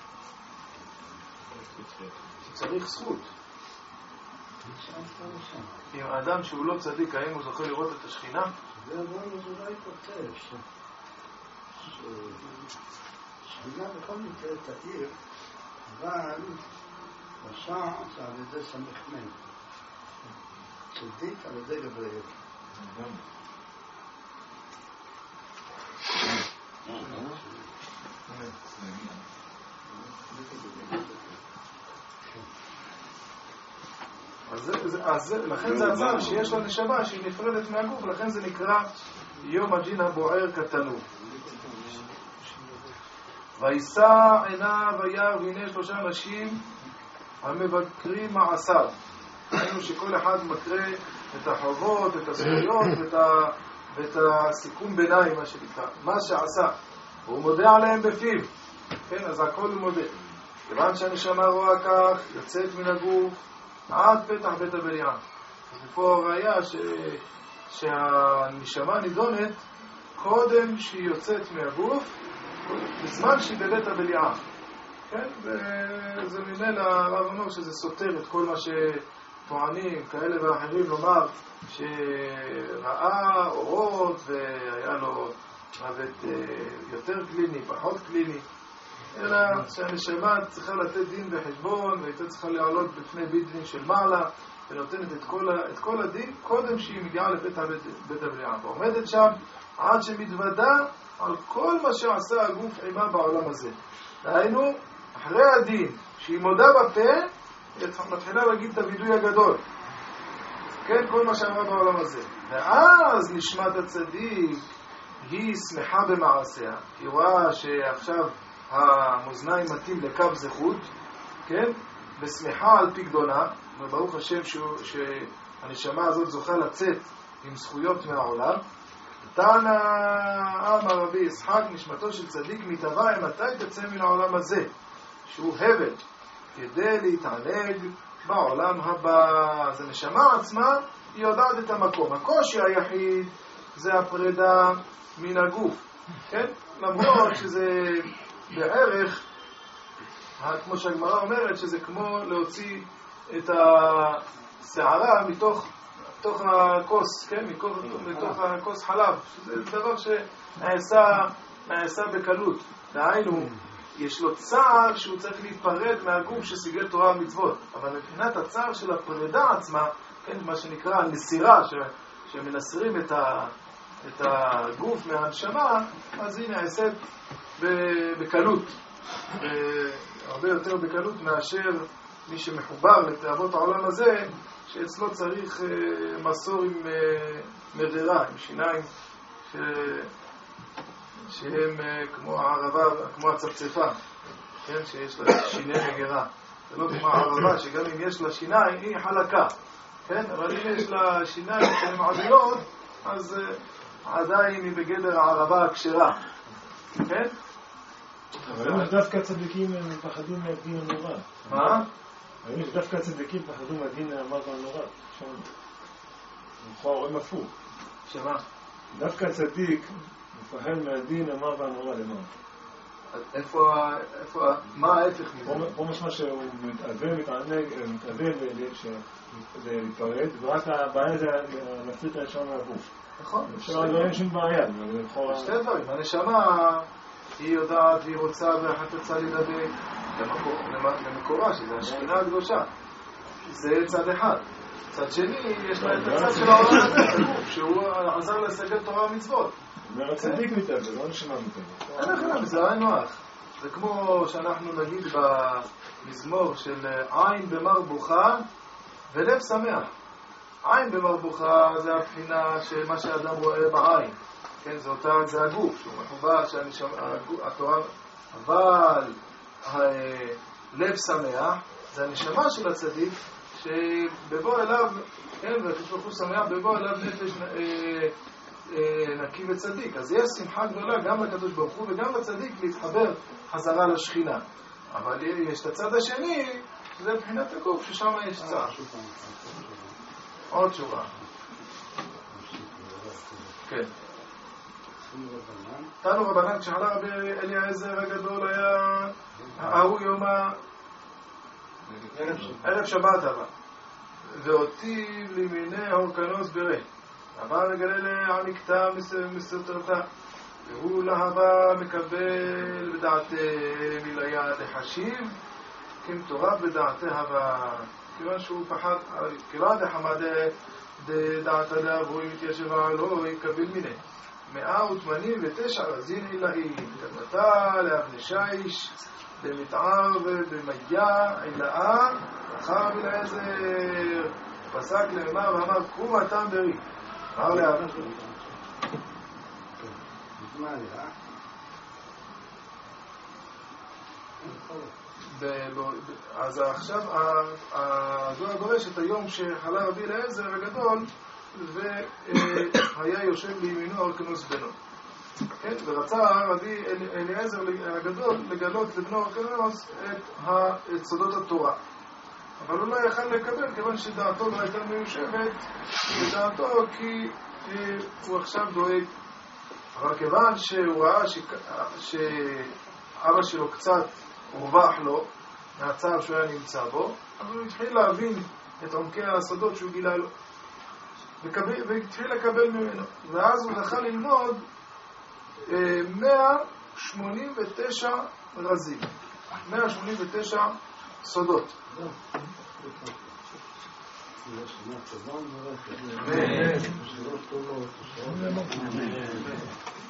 צריך זכות. אם האדם שהוא לא צדיק, האם הוא זוכה לראות את השכינה? זה אולי כותב שכינה בכל מקרה תאיר, אבל רשע זה על ידי סמ"ם, צדיק על ידי גבריאל. אז לכן זה עצר שיש לו נשמה שהיא נפרדת מהגוף, ולכן זה נקרא יום הג'ין הבוער כתנור. וישא עיניו וירא והנה 3 אנשים המבקרים מעשיו. ראינו שכל אחד מקרא את החובות, את הזכויות ואת הסיכום ביניים, מה שנקרא, מה שעשה, והוא מודה עליהם בפיו. כן, אז הכל הוא מודה. כיוון שהנשמה רואה כך, יוצאת מן הגוף עד פתח בית הבליעה. אז פה הראיה שהנשמה נידונת קודם שהיא יוצאת מהגוף, בזמן שהיא בבית הבליעה. כן, וזה ממילא הרב אומר שזה סותר את כל מה שטוענים כאלה ואחרים לומר שראה אורות והיה לו מוות יותר קליני, פחות קליני, אלא שהנשמה צריכה לתת דין וחשבון והייתה צריכה לעלות בפני בית דין של מעלה ונותנת את כל הדין קודם שהיא מגיעה לבית הבליעה ועומדת שם עד שמתוודה על כל מה שעשה הגוף עימה בעולם הזה. דהיינו, אחרי הדין שהיא מודה בפה היא מתחילה להגיד את הווידוי הגדול, כן, כל מה שאמרה בעולם הזה, ואז נשמת הצדיק היא שמחה במעשיה, היא רואה שעכשיו המאזניים מתאים לקו זכות, כן, ושמחה על פי גדולה, וברוך השם שהנשמה הזאת זוכה לצאת עם זכויות מהעולם. תנא אמר רבי יצחק, נשמתו של צדיק מתהווה מתי תצא מן העולם הזה, שהוא הבל, כדי להתענג בעולם הבא. אז הנשמה עצמה היא יודעת את המקום. הקושי היחיד זה הפרידה מן הגוף, כן? למרות שזה בערך, כמו שהגמרא אומרת, שזה כמו להוציא את השערה מתוך הכוס, כן? מתוך הכוס חלב. זה דבר שנעשה בקלות. דהיינו, יש לו צער שהוא צריך להיפרד מהגוף שסיגל תורה ומצוות. אבל מבחינת הצער של הפרידה עצמה, כן? מה שנקרא הנסירה, שמנסרים את הגוף מהנשמה, אז היא נעשית בקלות. הרבה יותר בקלות מאשר מי שמחובר לתאוות העולם הזה, שאצלו צריך מסור עם מרירה, עם שיניים שהם כמו הערבה, כמו הצפצפה, כן? שיש לה שיני מגירה. זה לא כמו הערבה שגם אם יש לה שיניים היא חלקה, כן? אבל אם יש לה שיניים שהן עדינות, אז עדיין היא בגדר הערבה הכשרה, כן? אבל אם דווקא צדיקים מפחדים מהדין הנורא. מה? אבל אם דווקא צדיקים פחדו מהדין המר והנורא. שם נוכל רואים הפוך. שמה? דווקא צדיק מפחד מהדין המר והנורא למען. מה ההפך מזה? פה משמע שהוא מתענג, להתפרד, ורק הבעיה זה להפריד את הנשמה מהגוף. נכון. לא אין שום בעיה. שתי דברים. הנשמה היא יודעת והיא רוצה ואחת יצאה לדבק למקורה, שזה השכינה הקדושה. זה צד אחד. צד שני, יש לה את הצד של העולם הזה, שהוא עזר לסגל תורה ומצוות. אומר הצדיק מתאבד, לא נשמה מתאבד. אין לכם, זה אין נוח. זה כמו שאנחנו נגיד במזמור של עין במר בוכה ולב שמח. עין במר בוכה זה הבחינה שמה שאדם רואה בעין. כן, זה הגוף, שהוא מחובר, התורה, אבל לב שמח, זה הנשמה של הצדיק, שבבוא אליו, כן, והקדוש ברוך הוא שמח, בבוא אליו נפש נקי וצדיק. אז יש שמחה גדולה גם לקדוש ברוך הוא וגם לצדיק להתחבר חזרה לשכינה. אבל יש את הצד השני, שזה מבחינת הגוף, ששם יש צער. עוד שורה. כן. תנו רבנן, כשחלה רבי אליעזר הגדול היה, ההוא יומה, ערב שבת הבא, ואותיב לימיני הורקנוס ברי, הבא רגלה לעמיקתה מסתרתה, והוא להבה מקבל בדעתי מליה לחשיב, כמתורה בדעתי הווה, כיוון שהוא פחד, כיוון דחמד דעתה דאבוי מתיישב עלו, יקבל מיני. 189 רזין עילאי, כתבתה לאבני שיש, במתער ובמיה עילאה, אחר אליעזר, פסק לאמר ואמר, קום אתם ברי. אמר לאבן. מה היה? אז עכשיו הזוהר גורש את היום שחלה רבי אליעזר הגדול והיה יושב לימינו אורקנוס בנו, כן? ורצה רבי אליעזר הגדול לגלות לבנו אורקנוס את סודות התורה, אבל הוא לא יכל לקבל כיוון שדעתו לא הייתה מיושבת בדעתו, כי הוא עכשיו דואג. אבל כיוון שהוא ראה שאבא שלו קצת הורווח לו מהצער שהוא היה נמצא בו, אז הוא התחיל להבין את עומקי הסודות שהוא גילה לו והתחיל לקבל ממנו, ואז הוא זכה ללמוד 189 רזים, 189 סודות. יש שנה טובה ומברכת. שלא טובות.